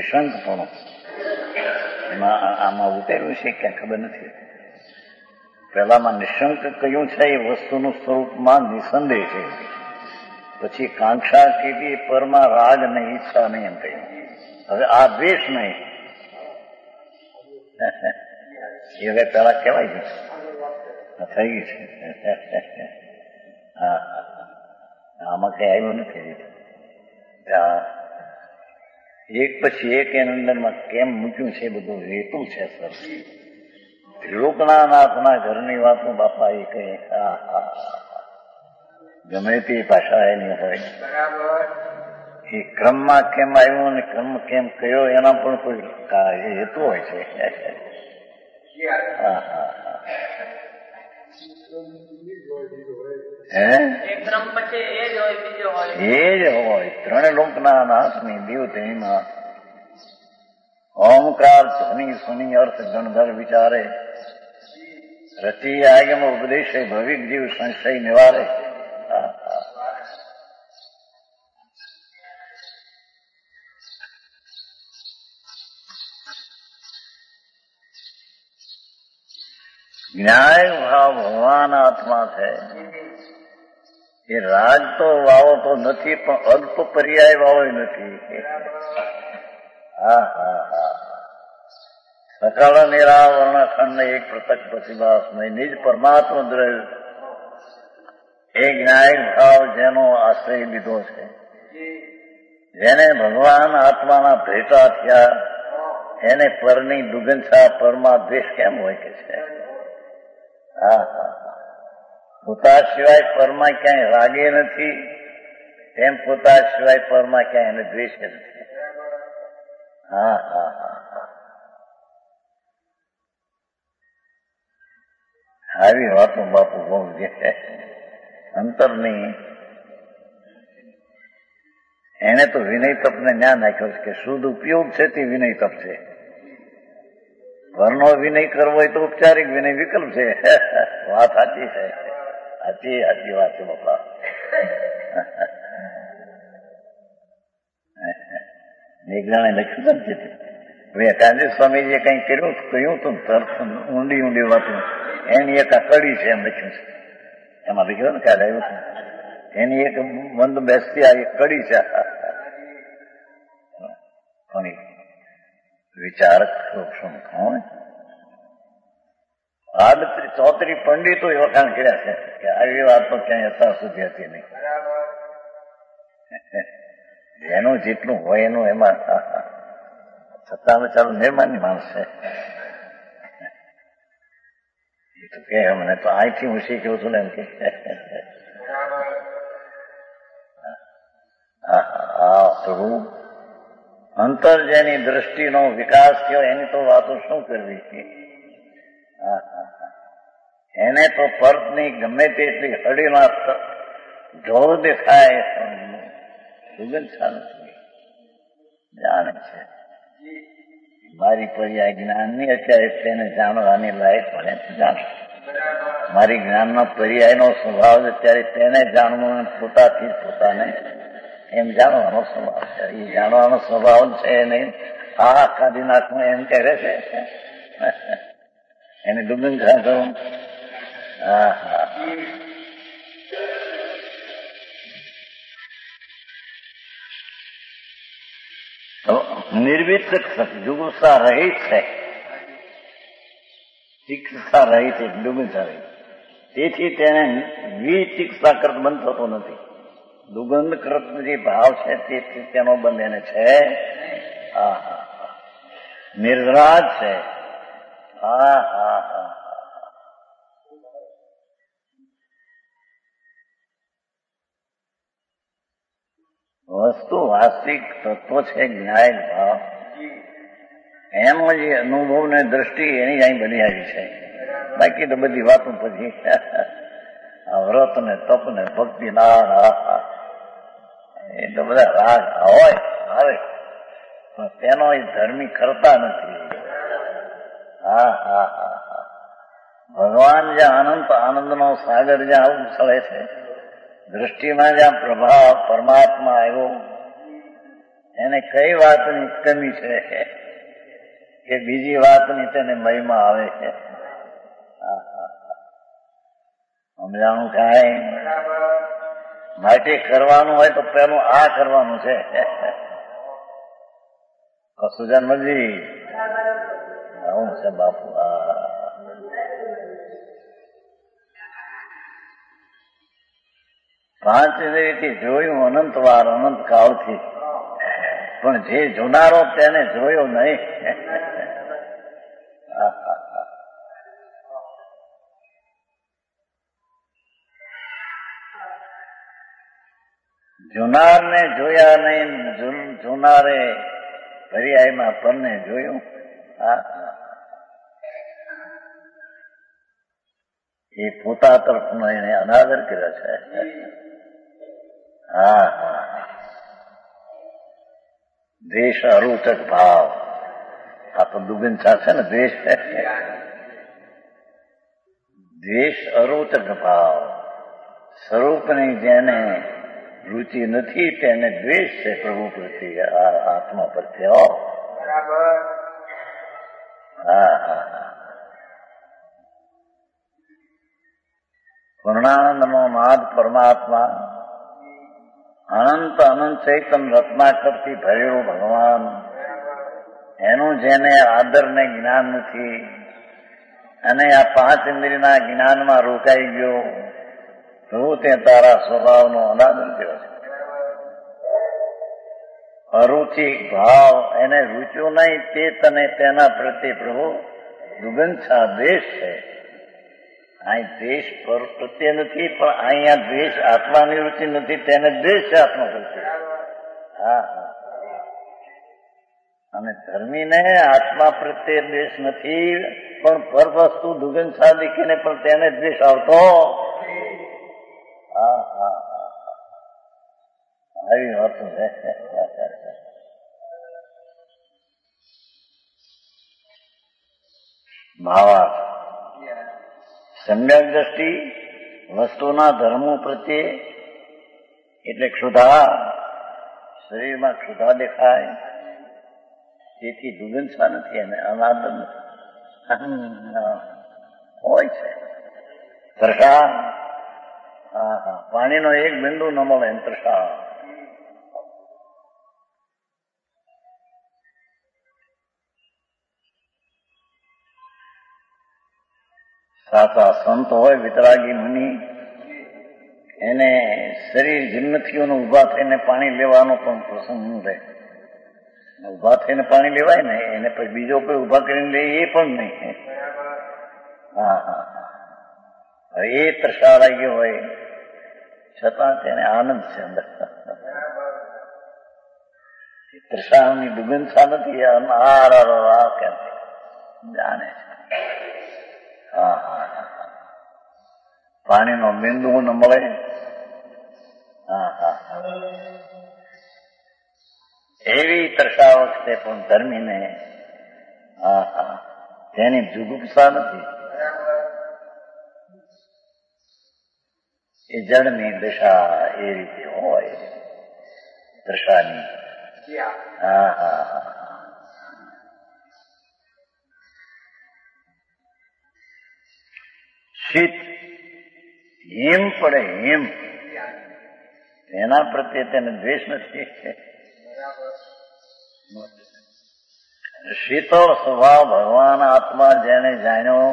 Speaker 1: નિશંકપણું એમાં આમાં ઉતર્યું છે ક્યાં ખબર નથી. પહેલામાં નિશંક કહ્યું છે એ વસ્તુનું સ્વરૂપમાં નિસંદેહ છે. પછી કાંક્ષા કીધી પરમાં રાગ નહીં, ઈચ્છા નહીં એમ કહ્યું. હવે આ દ્વેષ નહીં એ હવે પેલા કહેવાય ગયું થઈ ગયું છે. હા આમાં કઈ આવ્યું નથી. એક પછી એક એની અંદરમાં કેમ મૂક્યું છે બધું હેતુ છે સર. ત્રિલોકનાથના ઘરની વાતો બાપા એ કહે હા હા ગમે તે ભાષા એની હોય એ ક્રમમાં કેમ આવ્યું અને ક્રમ કેમ કયો એના પણ કોઈ હેતુ હોય છે. હા હા હા એ જ હોય ત્રણ લોકના નાથની દેવતેમાં ઓમકાર ધ્વનિ સુની અર્થ ગણધર વિચારે રચી આગમ ઉપદેશે ભવિક જીવ સંશય નિવારે. ન્યાય ભાવ ભગવાન આત્મા છે. એ રાગ તો વાવો તો નથી પણ અલ્પ પર્યાય વાવો નથી. હા હા હા સકાળ નિરાવરણ ખંડ એક પૃથક પ્રતિભાસમય નિજ પરમાત્મા દ્રવ્ય એ જ્ઞાયક ભાવ જેનો આશ્રય લીધો છે, જેને ભગવાન આત્માના ભેટા થયા એને પરની દુગંછા પરમાં દ્વેષ કેમ હોય કે છે. હા હા પોતા સિવાય પરમાં ક્યાંય રાગે નથી એમ પોતા સિવાય પરમાં ક્યાંય એને દ્વેષ નથી. હા હા હા હા આવી વાતો બાપુ બહુ જે અંતરની એને તો વિનય તપને જ્ઞાન નાખ્યો છે કે શુદ્ધ ઉપયોગ છે તે વિનય તપ છે. ઘરનો વિનય કરવો હોય તો ઉપચારિક વિનય વિકલ્પ છે. વાત સાચી છે, સાચી સાચી વાત છે બાપા. એક જણે લખ્યું છે ને કાંજી સ્વામીજીએ કઈ કર્યું કહ્યું તું તરફ ઊંડી ઊંડી વાતું એની એક કડી છે એમ લખ્યું છે. એમાં લખ્યું ને ખ્યાલ આવ્યું છે એની એક બંધ બેસતી આ એક કડી છે. કોની વિચારક શું હોય આડત્રીસ ચોત્રીસ પંડિતો એ વખાણ કર્યા છે કે આવી વાત તો ક્યાંય અત્યાર સુધી હતી નહીં. એનું જેટલું હોય એનું એમાં છતાં ચાલો નિર્માણની માણસ છે. એ તો કે મને તો અહીંથી હું શીખ્યું છું ને એમ કે હા પ્રભુ અંતર જેની દ્રષ્ટિનો વિકાસ થયો એની તો વાતો શું કરવી છે. એને તો પર્થની ગમે તેટલી હળીમાં ઢોર દેખાય સુગંધા નથી જાણે છે. મારી પર્યાય જ્ઞાનની અત્યારે તેને જાણવાની લાયક પડે જાણ. મારી જ્ઞાનનો પર્યાયનો સ્વભાવ અત્યારે તેને જાણવું પોતાથી પોતાને એમ જાણવાનો સ્વભાવ છે. એ જાણવાનો સ્વભાવ છે નહીં આ કાઢી નાખવું એમ કહે છે એને દુર્ગંધા કરું. હા હા નિર્વિચક જુગુપ્સા રહિત છે, ચિકિત્સા રહિત છે, દુગંધા રહિત. તેથી તેને વિચિકિત્સા કૃત બંધ થતો નથી. દુગંધ કૃત જે ભાવ છે તેથી તેનો બંધ એને છે. હા હા નિર્રાજ છે. હા હા હા વસ્તુ વાસ્તવિક તત્વ છે જ્ઞાયક ભાવ. એનો જે અનુભવ ને દ્રષ્ટિ એની અહીં બની આવી છે. બાકી તો બધી વાતો પછી વ્રત ને તપ ને ભક્તિ ના એ તો બધા રાગ હોય આવે પણ તેનો એ ધર્મી કરતા નથી. હા હા હા હા ભગવાન જ્યાં અનંત આનંદનો સાગર જ્યાં ઉછળે છે, દ્રષ્ટિમાં જ્યાં પ્રભાવ પરમાત્મા આવ્યો એને કઈ વાતની કમી છે કે બીજી વાતની તેને મહિમા આવે છે. સમજાણું કાંઈ? માટે કરવાનું હોય તો પેલું આ કરવાનું છે. કસુજન મજી આવું છે બાપુ. પાંચ ઇન્દ્રિયથી જોયું અનંત વાર અનંત કાળથી, પણ જે જોનારો તેને જોયો નહીં. જોનારને જોયા નહીં, જોનારે પર્યાયમાં પરને જોયું. હા એ પોતા તરફનો એને અનાદર કર્યો છે. હા હા દ્વેષ અરૂચક ભાવ. આ તો દુગંછા છે ને દ્વેષ. દ્વેષ અરૂચક ભાવ. સ્વરૂપની જેને રુચિ નથી તેને દ્વેષ છે પ્રભુ પ્રત્યે, આત્મા પ્રત્યે. હા હા હા પૂર્ણાનંદનો નાદ પરમાત્મા, અનંત અનંત ચૈતન રત્નાકરથી ભરેલું ભગવાન, એનું જેને આદર ને જ્ઞાન નથી અને આ પાંચ ઇન્દ્રિયના જ્ઞાનમાં રોકાઈ ગયો, પ્રભુ તે તારા સ્વભાવનો અનાદર કર્યો છે. અરુચિ ભાવ એને રૂચ્યો નહીં, તે તને તેના પ્રત્યે પ્રભુ દુગંછા દ્વેષ છે. અહીં દ્વેષ પર પ્રત્યે નથી, પણ અહીંયા દ્વેષ આત્માની રુચિ નથી, તેને દ્વેષ છે આત્મા પ્રત્યે. હા હા અને ધર્મીને આત્મા પ્રત્યે દ્વેષ નથી, પણ પર વસ્તુ દુગંછા દીખીને પણ તેને દ્વેષ આવતો. હા હા હા આવી વાત છે. ભાવાર્થ સમ્યક દ્રષ્ટિ વસ્તુના ધર્મો પ્રત્યે એટલે ક્ષુધા, શરીરમાં ક્ષુધા દેખાય તેથી દુગંછા નથી અને અનાદર નથી હોય છે. તૃષા, હા હા પાણીનો એક બિંદુ ન મળે એમ તૃષા. સાચા સંત હોય વિતરાગી મુનિ, એને શરીર જિન્નતીઓને ઉભા થઈને પાણી લેવાનો પણ પ્રસંગ ન રહે. ઉભા થઈને પાણી લેવાય ને એને પછી બીજો કોઈ ઉભા કરીને લે એ પણ નહીં. હા હા હા એ તૃષા લાગી હોય છતાં તેને આનંદ છે અંદર. તૃષાની દુગંછા નથી, આ કેમ જાણે છે. હા હા હા પાણીનો બિંદુ ન મળે. હા હા એવી તૃષા વખતે પણ ધર્મીને હા હા તેની જુગુપ્સા નથી. એ જળની દશા એ રીતે હોય તૃષાની. હા હા હા શીત હિમ પડે હિમ એના પ્રત્યે તેને દ્વેષ નથી. શીતળ સ્વભાવ ભગવાન આત્મા જેને જાણ્યો,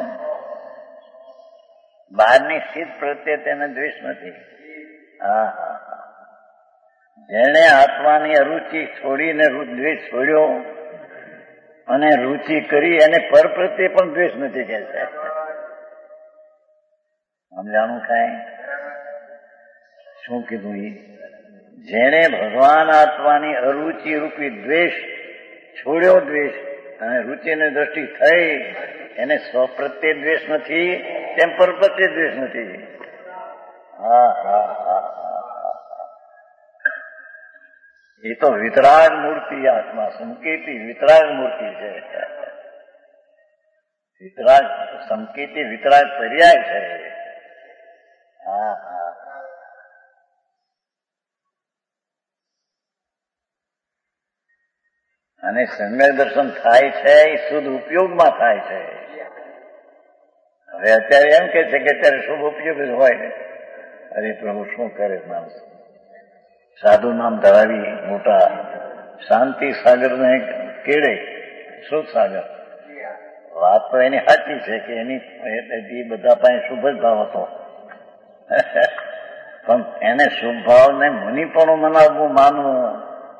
Speaker 1: બહારની શીત પ્રત્યે તેને દ્વેષ નથી. હા હા હા જેને આત્માની અરુચિ છોડીને દ્વેષ છોડ્યો અને રુચિ કરી એને પર પ્રત્યે પણ દ્વેષ નથી કે છે. સમજાણું કાંઈ? શું કીધું? એ જેને ભગવાન આત્માની અરુચિ રૂપી દ્વેષ છોડ્યો, દ્વેષ અને રુચિની દ્રષ્ટિ થઈ, એને સ્વ પ્રત્યે દ્વેષ નથી, તેમ પર પ્રત્યે દ્વેષ નથી. હા હા હા એ તો વિતરાગ મૂર્તિ આત્મા, સંકેતી વિતરાગ મૂર્તિ છે. વિતરાગ સંકેતી વિતરાગ પર્યાય છે. હા હા અને સમ્યક દર્શન થાય છે એ શુદ્ધ ઉપયોગમાં થાય છે. હવે અત્યારે એમ કે છે કે અત્યારે શુભ ઉપયોગ જ હોય. અરે પ્રભુ શું કરે માણસ? સાધુ નામ ધરાવી મોટા શાંતિ સાગરને કેળે. શું સાગર? વાત તો એની સાચી છે કે એની એ બધા પાસે શુભ જ ભાવ હતો, પણ એને શુભ ભાવને મુનિપણું મનાવવું, માનવું.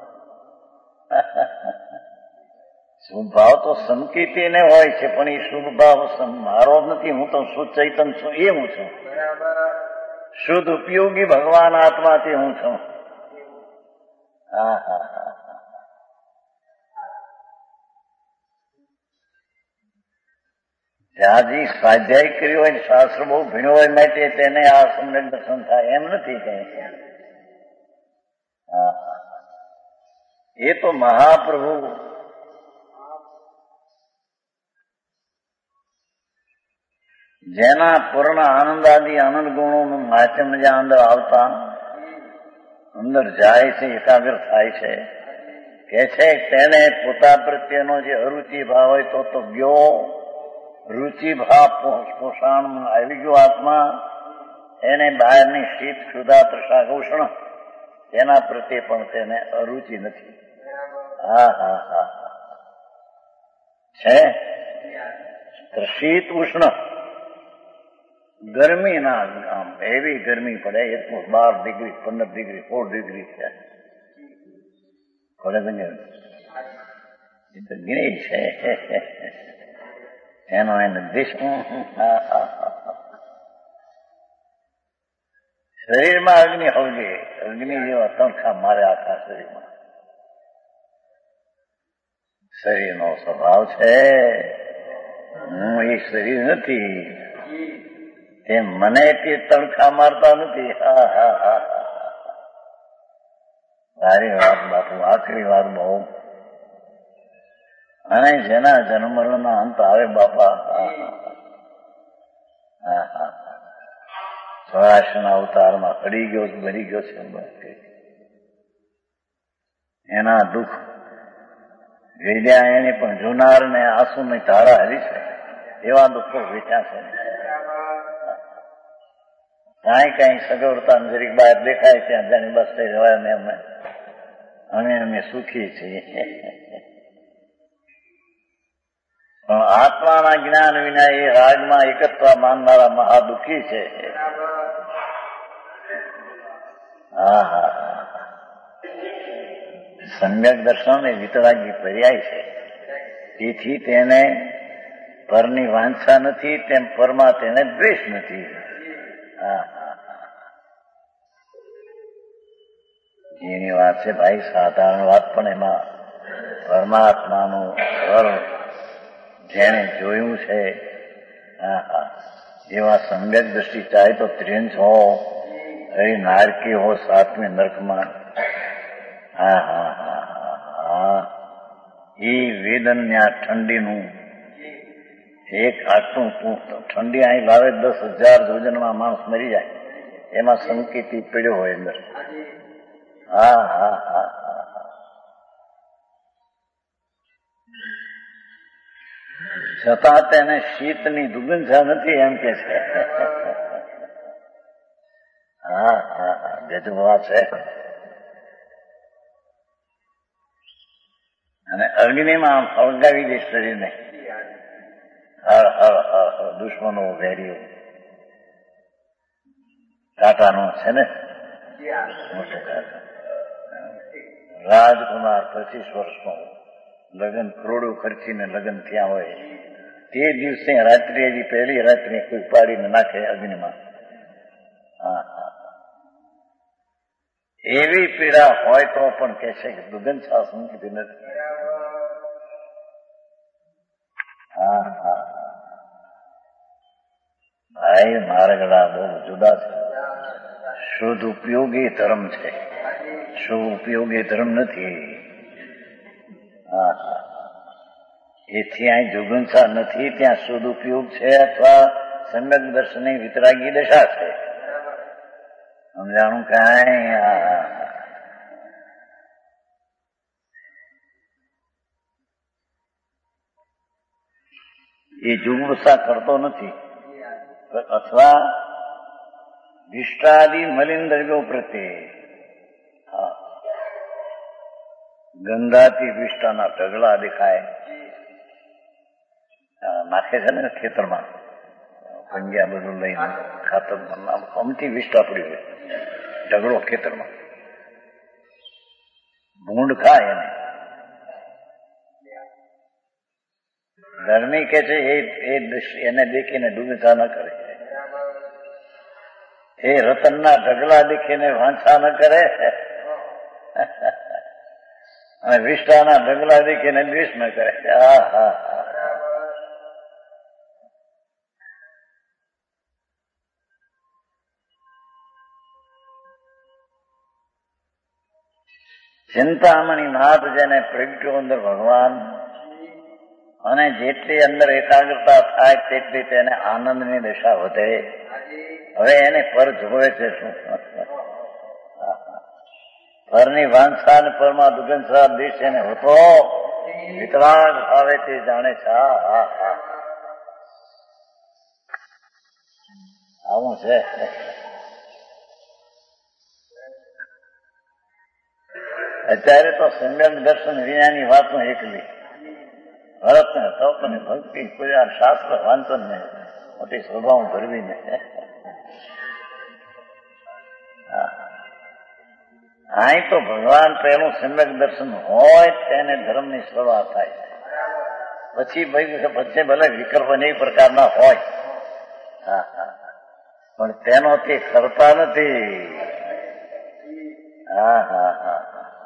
Speaker 1: શુભ ભાવ તો સંકિતીને હોય છે, પણ એ શુભ ભાવ મારો નથી. હું તો શુદ્ધ ચૈતન છું, એ હું છું. શુદ્ધ ઉપયોગી ભગવાન આત્માથી હું છું. હા હા હા જ્યાંથી સ્વાધ્યાય કર્યો હોય, શાસ્ત્ર બહુ ભીણો હોય માટે તેને આ સમ્યક દર્શન થાય એમ નથી કઈ. હા એ તો મહાપ્રભુ જેના પૂર્ણ આનંદાદી આનંદ ગુણોનું માધ્યમ જ્યાં અંદર આવતા અંદર જાય છે, એકાગ્ર થાય છે, કે છે તેને પોતા પ્રત્યેનો જે અરુચિ ભાવ હોય તો તો ગયો, રુચિ ભાવ પોષાણમાં આવી ગયો આત્મા. એને બહારની શીત ક્ષુધા તૃષા ઉષ્ણ તેના પ્રત્યે પણ તેને અરુચિ નથી. હા હા હા છે શીત ઉષ્ણ ગરમી ના આમ એવી ગરમી પડે એટલું બાર ડિગ્રી પંદર ડિગ્રી સોળ ડિગ્રી છે. એ તો ગિરી છે એનો એને દેશ. શરીરમાં અગ્નિ હળગે, અગ્નિ જેવા તણખા મારે આખા શરીરમાં. શરીરનો સ્વભાવ છે હું એ શરીર નથી, તે મને તે તણખા મારતા નથી. હા હા હા સારી વાત બાપુ, આખરી વાત બહુ. અને જેના જન્મ મરણના અંત આવે બાપા. હા હા સ્વરાષ્ટ્રના અવતારમાં અડી ગયો છે, મરી ગયો છે. એના દુઃખ વેદ્યા એને પણ જુનાર ને આંસુ ની ધારા હરી છે એવા દુઃખો વેચ્યા છે. કાંઈ કઈ સગવડતા જરીક બહાર દેખાય ત્યાં જાણી બસ થઈ જવાય ને અમે અમે અમે સુખી છીએ. પણ આત્માના જ્ઞાન વિના એ રાજમાં એકત્વ માનનારા મહાદુઃખી છે. હા હા સમ્યક દર્શન એ વિતરાગી પર્યાય છે. તેથી તેને પરની વાંછા નથી, તેમ પરમાં તેને દ્વેષ નથી. હા હા એની વાત છે ભાઈ, સાધારણ વાત, પણ એમાં પરમાત્માનું ઘર જેને જોયું છે. હા હા એવા સમ્યક દ્રષ્ટિ ચાહે તો ત્રિંશ હો, હરી નારકી હો, સાતમી નર્કમાં. હા હા હા હા એ વેદન્યા ઠંડીનું એક આટલું ઠંડી અહીં લાવે દસ હજાર વજનમાં માણસ મરી જાય, એમાં સંકેતી પીડ્યો હોય અંદર. હા હા હા હા છતાં તેને શીતની દુર્ગંધા નથી એમ કે છે. હા હા હા ગજબ વાત છે. અને અગ્નિમાં સળગાવી દે શરીરને. હર હર હર દુશ્મનો વેરીઓ ટાટાનો છે ને મોટો કાકા રાજકુમાર પચીસ વર્ષનો લગ્ન કરોડો ખર્ચીને લગ્ન થયા હોય તે દિવસે રાત્રિ હજી પહેલી રાત્રિ કોઈ પાડીને નાખે અગ્નિમાં. હા હા એવી પીડા હોય તો પણ કે છે કે દુર્ગંધ સંકિત નથી. હા હા ભાઈ માર્ગડા બહુ જુદા છે. શુદ્ધ ઉપયોગી ધર્મ છે, શુદ્ધ ઉપયોગી ધર્મ નથી. હા હા એથી અહીં જુગુંસા નથી, ત્યાં શુદ્ધ ઉપયોગ છે અથવા સમ્યક દર્શનની વિતરાગી દશા છે. સમજાણું કાંઈ? એ જુગુપ્સા કરતો નથી. અથવા વિષ્ટાદિ મલિન દ્રવ્યો પ્રત્યે ગંધાથી વિષ્ટાના ઢગલા દેખાય, નાખે છે ને ખેતરમાં પંજા બધું લઈને ખાતર અમથી વિષ્ટા પડી હોય, ઢગલો ખેતરમાં ભૂંડ ખાય એને ધર્મી કે છે એ એને દેખીને ડૂબતા ન કરે, એ રતનના ઢગલા દેખીને વાંચા ન કરે અને વિષ્ટાના ઢગલા દેખીને દ્વેષ ન કરે. હા હા હા ચિંતામણી નાથ જેને પ્રગટ્યો અંદર ભગવાન, અને જેટલી અંદર એકાગ્રતા થાય તેટલી તેને આનંદની દશા વધે. હવે એને પર જોવે છે શું? પરની વાંછા અને પરમાં દુગંસા દેશ એને હોતો વિતરાગ ભાવે તે જાણે છે. હા હા હા આવું છે. અત્યારે તો સમ્યક દર્શન વિનાની વાતો એકલી ભરત ને તપ ને ભક્તિ પૂજા શાસ્ત્ર વાંચન ને મોટી સ્વભાવ ભરવી ને અહીં તો ભગવાન પહેલું સમ્યક દર્શન હોય તેને ધર્મની શરૂઆત થાય, પછી વચ્ચે ભલે વિકલ્પ અનેક પ્રકારના હોય, હા હા પણ તેનો તે કરતા નથી. હા હા હા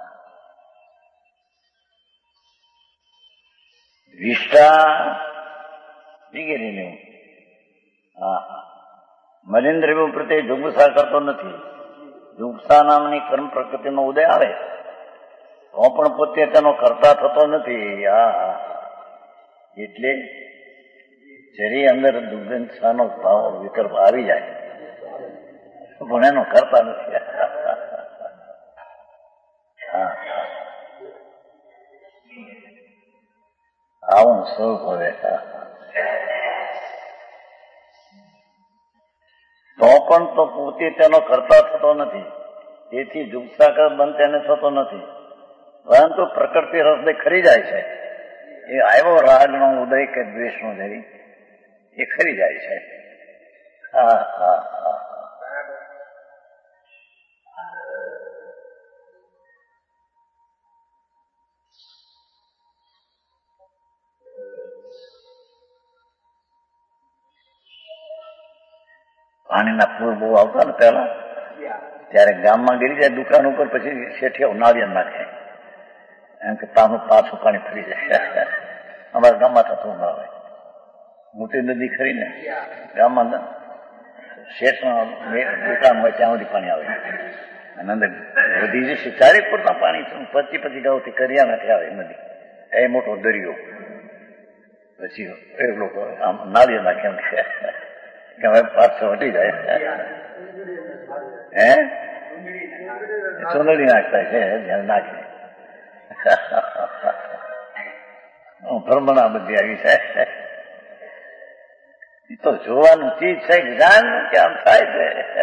Speaker 1: વિષ્ટા વગેરે હા હા મલિન્દ્રવ્યો પ્રત્યે જુગુસા કરતો નથી. જુગુસા નામની કર્મ પ્રકૃતિનો ઉદય આવે તો પણ પોતે તેનો કરતા થતો નથી. હા હા એટલે જરી અંદર દુર્ગંસાનો ભાવ વિકલ્પ આવી જાય પણ એનો કરતા નથી. હા આવું સ્વરૂપ હવે તો પણ તો પોતે તેનો કરતા થતો નથી, તેથી જુગસાકર બંધ તેને થતો નથી, પરંતુ પ્રકૃતિ રસને ખરી જાય છે. એ આવ્યો રાગનો ઉદય કે દ્વેષનો જરી એ ખરી જાય છે. હા હા હા પાણીના પૂર બહુ આવતા ને પેલા, ત્યારે ગામમાં ગીરી જાય દુકાન ઉપર, પછી શેઠિયા નાળિયેર નાખે એમ કે પાનું પાછું પાણી ફરી જાય. અમારા ગામમાં થતું ના હોય, મોટી નદી ખરી ને ગામમાં શેઠમાં દુકાન હોય ત્યાં સુધી પાણી આવે અને અંદર વધી જશે ચારેક પૂરતા પાણી પચી પચી ગાઉથી કરિયા નથી આવે નદી, એ મોટો દરિયો. પછી એ લોકો આમ નાળિયેર નાખે એમ કે હવે પાછો હટી જાય. હે સોનડી નાખતા છે ધ્યાન નાખે. ભ્રમણા બધી આવી છે. એ તો જોવાનું ચીજ છે, જ્ઞાન કેમ થાય છે.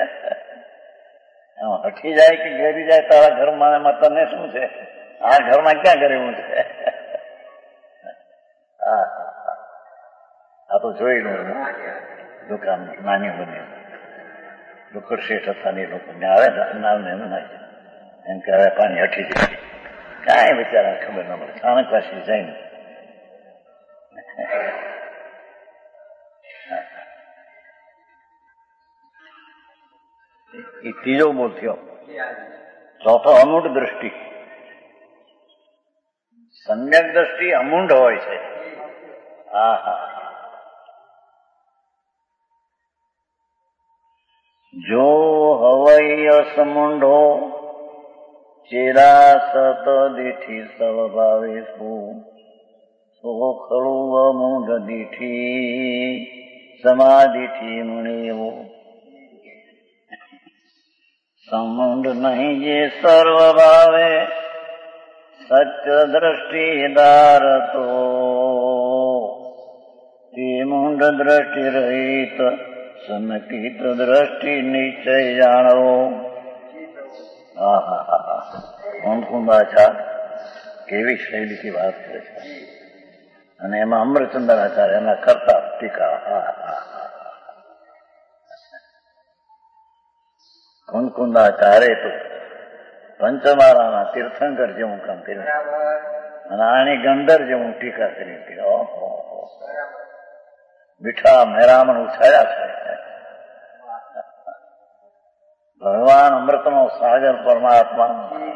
Speaker 1: હટી જાય કે ઘેરી જાય તારા ઘરમાં એમાં તને શું છે? આ ઘરમાં ક્યાં કરેલું છે? હા આ તો જોઈ લો દુકાન નાની બની લોકર શેઠ હતા ને એ લોકોને આવે નામને એમ નાખે એમ કે હવે પાણી હટી જાય. કાંઈ બિચારા ખબર ન પડે, સ્થાનક પાછી જાય ને. એ ત્રીજો બોલ થયો. ચોથો અમૂઢ દ્રષ્ટિ. સમ્યક દ્રષ્ટિ અમૂઢ હોય છે. હા હા જો હવૈય સમૂંઢો ચેરા સત દીઠી સ્વભાવે સો ખળું અમૂઢ દીઠી સમાધિથી મુનિઓ સમૂઢ નહીં જે સર્વ ભાવે સત્ય દ્રષ્ટિ ધારતો તે મૂંઢ દ્રષ્ટિ રહિત સનકિત દ્રષ્ટિ નિશ્ચય જાણવો. હા હા હા હા કુંકુમાચાર્ય કેવી શૈલીથી વાત કરે છે. અને એમાં અમૃતચંદ્ર આચાર્ય એના કરતા ટીકા. હા હા હા કુંકુંદાચાર્ય તો પંચમાળાના તીર્થંકર જેવું કામ કર્યું અને આની ગંધર જેવું ટીકા કરી હતી. ઓહો મીઠા મેરામણ ઉછાળ્યા છે. ભગવાન અમૃતનો સાગર પરમાત્મા.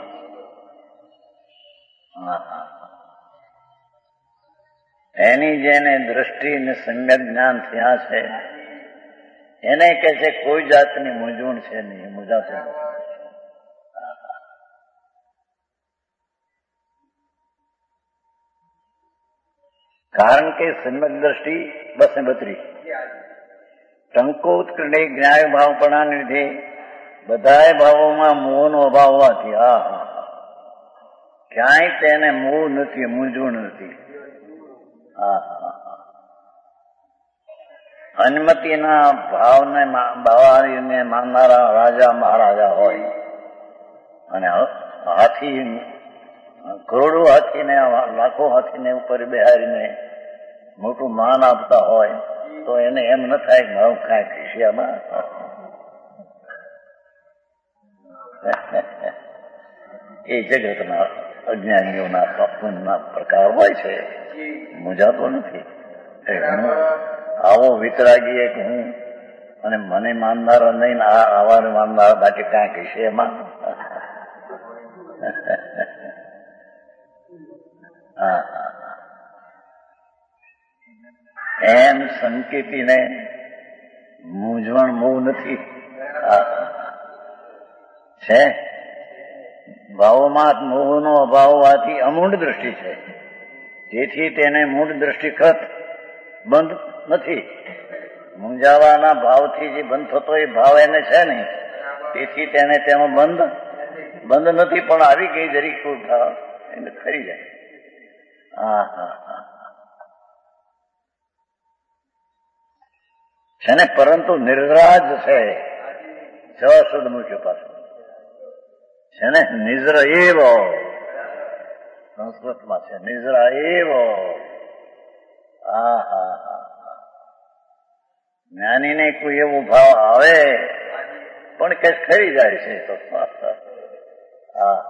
Speaker 1: એની જેને દ્રષ્ટિ ને સમ્યક જ્ઞાન થયા છે એને કહે છે કોઈ જાતની મૂંઝવણ છે નહીં, મૂંઝાતો નથી. કારણ કે સમ્યક દ્રષ્ટિ બસ ને બતરી ટંકો ઉત્કૃષ્ટ જ્ઞાય ભાવપણાને લીધે બધાય ભાવોમાં મોહનો અભાવ હોવાથી હા હા ક્યાંય તેને મોહ નથી, મૂંઝવણ નથી. હા હા અનુમતિના ભાવને બાવાને માનનારા રાજા મહારાજા હોય અને હાથી કરોડો હાથીને લાખો હાથીને ઉપર બેહારીને મોટું માન આપતા હોય તો એને એમ ન થાય કે મારું કાંઈ ખિસ્યામાં. એ જગતના અજ્ઞાનીઓના તત્વના પ્રકાર હોય છે, મૂંઝાતો નથી. આવો વિતરાગી એક હું અને મને માનનારા નહીં આ આવાને માનનારા બાકી કાંઈ કહીશે એમાં. એમ સંકેતીને મૂંઝવણ મોહ નથી છે. ભાવોમાં મોહનો અભાવ હોવાથી અમૂઢ દ્રષ્ટિ છે. તેથી તેને મૂઢ દ્રષ્ટિખત બંધ નથી. મૂંઝાવાના ભાવથી જે બંધ થતો એ ભાવ એને છે નહીં, તેથી તેને તેમાં બંધ બંધ નથી. પણ આવી ગઈ જરી કોઈ ભાવ એને ખરી જાય. હા હા હા છે ને. પરંતુ નિર્રાજ છે. છ શુદ્ધ મૂક્યો પાછું છે ને. નિઝર એવો સંસ્કૃતમાં છે. નિઝરા એવો. હા હા હા જ્ઞાનીને કોઈ એવો ભાવ આવે પણ કઈ ખરી જાય છે તો. હા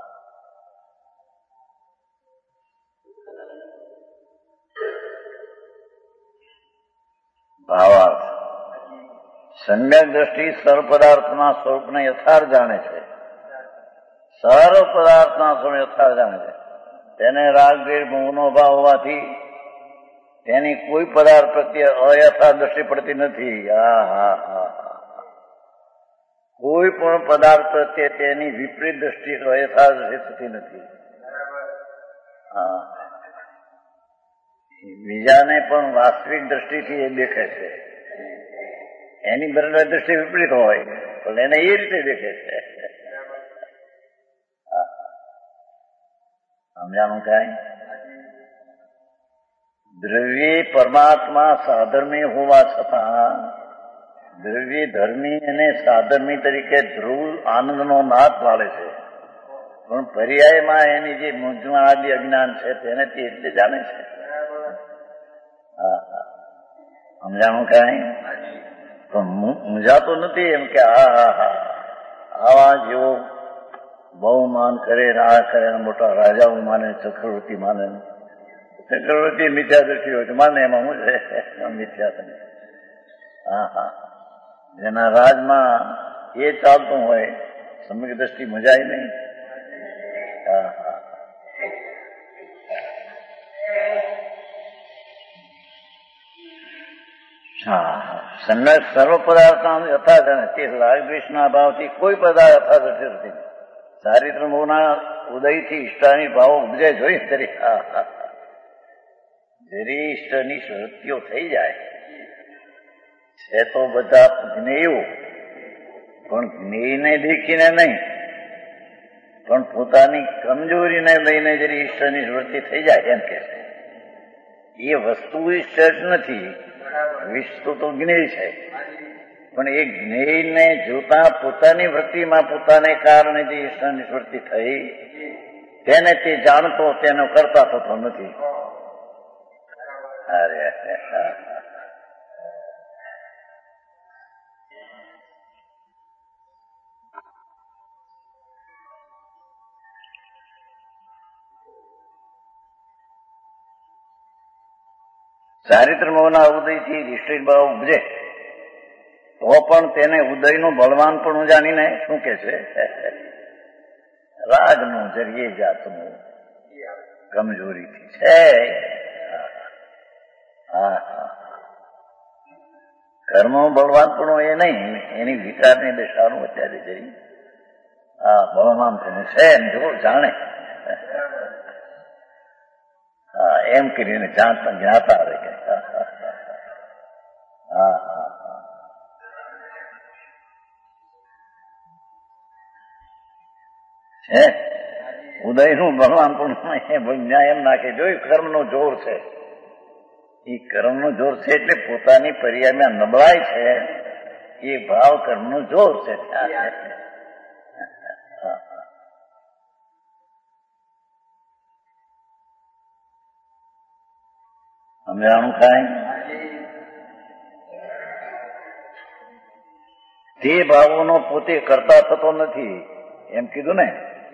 Speaker 1: ભાવાર્થ સમ્યક દ્રષ્ટિ સર્વ પદાર્થના સ્વરૂપને યથાર્થ જાણે છે. સર્વ પદાર્થના સ્વરૂપ યથાર્થ જાણે છે. તેને રાગ દ્વેષ મોહનો ભાવ હોવાથી તેની કોઈ પદાર્થ પ્રત્યે અયથાર્થ દ્રષ્ટિ પડતી નથી. હા હા હા કોઈ પણ પદાર્થ પ્રત્યે તેની વિપરીત દ્રષ્ટિ અયથાર્થ દ્રષ્ટિ થતી નથી. હા બીજાને પણ વાસ્તવિક દ્રષ્ટિથી એ દેખે છે. એની બરાબર દ્રષ્ટિ વિપરીત હોય પણ એને એ રીતે દેખે છે. સમજાણું કાંઈ? દ્રવ્ય પરમાત્મા સાધર્મી હોવા છતાં દ્રવ્ય ધર્મી અને સાધર્મી તરીકે ધ્રુવ આનંદનો નાદ પાડે છે. પણ પર્યાયમાં એની જે મૂંઝવણ આદિ અજ્ઞાન છે તેને તે એટલે જાણે છે. હા હા સમજાણું કાંઈ? પણ મૂંઝાતો નથી એમ કે હા હા હા આવા જેવો બહુ માન કરે આ કરે મોટા રાજાઓ માને ચક્રવર્તી માને. ચક્રવર્તી મિથ્યા દ્રષ્ટિ હોય તો માને એમાં હું છે મિથ્યા તમે. હા હા જેના રાજમાં એ ચાલતું હોય સમગ્ર દ્રષ્ટિ મજાય નહીં. હા હા હા સમ્યક સર્વ પદાર્થ યથાર્થ તે રાગ દ્વેષના અભાવથી કોઈ પદાર્થ યથાર્થ નથી. ચારિત્ર મોહના ઉદયથી ઈષ્ટાની ભાવો ઉપજે જોઈ તરી હા હા જરી ઈષ્ટની વૃત્તિઓ થઈ જાય છે તો બધા જ્ઞેયો પણ જ્ઞેયને દેખીને નહીં પણ પોતાની કમજોરીને લઈને જરી ઈષ્ટની વૃત્તિ થઈ જાય એમ કે છે. એ વસ્તુ ઈષ્ટ નથી, વિસ્તુ તો જ્ઞેય છે. પણ એ જ્ઞેયને જોતા પોતાની વૃત્તિમાં પોતાને કારણે જે ઈશ્વરની સ્મૃતિ થઈ તેને તે જાણતો તેનો કરતા થતો નથી. અરે ચારિત્ર મોહના ઉદયથી રિષ્ટિક ભાવ ઉપજે તો પણ તેને ઉદયનું બળવાનપણું જાણીને શું કે છે, રાગનું જરીએ જાતનું કમજોરીથી છે. હા હા કર્મનું બળવાનપણું એ નહીં, એની વિકારની દશાનું અત્યારે જઈ હા બળવાનપણું છે એમ જો જાણે હા એમ કરીને જાણતા જ્ઞાતા રહે. હા હા છે ઉદયનું ભગવાન પણ એમ નાખે જોયું કર્મનો જોર છે. એ કર્મનો જોર છે એટલે પોતાની પર્યાયમાં નબળાય છે એ ભાવ કર્મનો જોર છે. સમજાણું કાંઈ તે ભાવોનો પોતે કરતા થતો નથી એમ કીધું ને.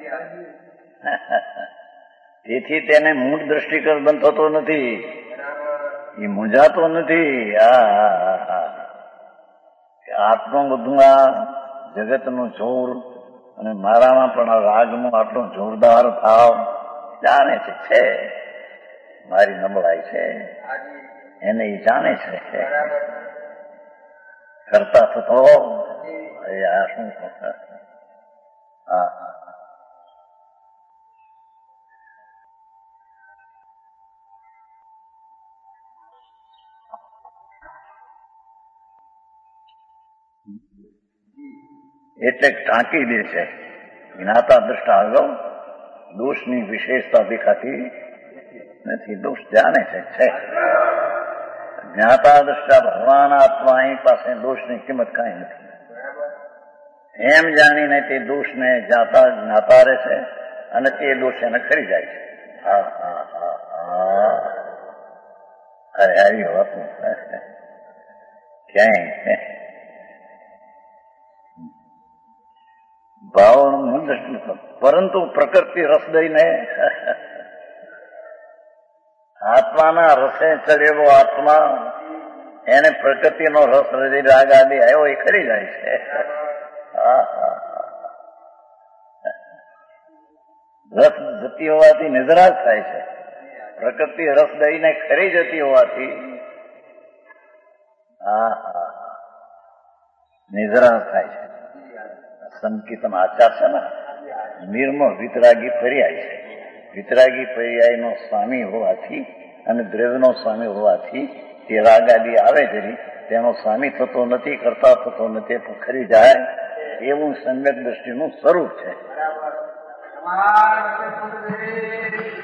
Speaker 1: તેથી તેને મૂળ દ્રષ્ટિકર્મ થતો નથી, એ મૂંઝાતો નથી. આ આટલું બધું આ જગતનું જોર અને મારામાં પણ આ રાગનું આટલું જોરદાર ભાવ જાણે છે છે મારી નબળાઈ છે એને એ જાણે છે, કરતા થતો આ શું હા એટલે ઢાંકી દે છે. જ્ઞાતા દ્રષ્ટા અગાઉ દોષની વિશેષતા દેખાતી નથી, દોષ જાણે છે છે જ્ઞાતા દ્રષ્ટા ભગવાન આત્મા અહીં પાસે દોષની કિંમત કાંઈ નથી એમ જાણીને તે દોષને જાતા જ્ઞાતા રહે છે અને તે દોષ એને કરી જાય છે. હા હા હા હા અરે આવી વાત ક્યાંય ભાવનું દ્રષ્ટિ પરંતુ પ્રકૃતિ રસ દઈને આત્માના રસે ચડેલો આત્મા એને પ્રકૃતિનો રસ રાગ આદિ આવ્યો એ કરી જાય છે. રસ જતી હોવાથી નિદ્રાશ થાય છે. પ્રકૃતિ રસ દઈને ખરી જતી હોવાથી હા હા નિદ્રાશ થાય છે. સંકીર્તન આચાર છે ને નિર્મળ વિતરાગી પર્યાય છે. વિતરાગી પર્યાયનો સ્વામી હોવાથી અને દ્રવ્યનો સ્વામી હોવાથી તે રાગ આદિ આવે જરી તેનો સ્વામી થતો નથી, કરતા થતો નથી, ખરી જાય એવું સમ્યક દ્રષ્ટિનું સ્વરૂપ છે.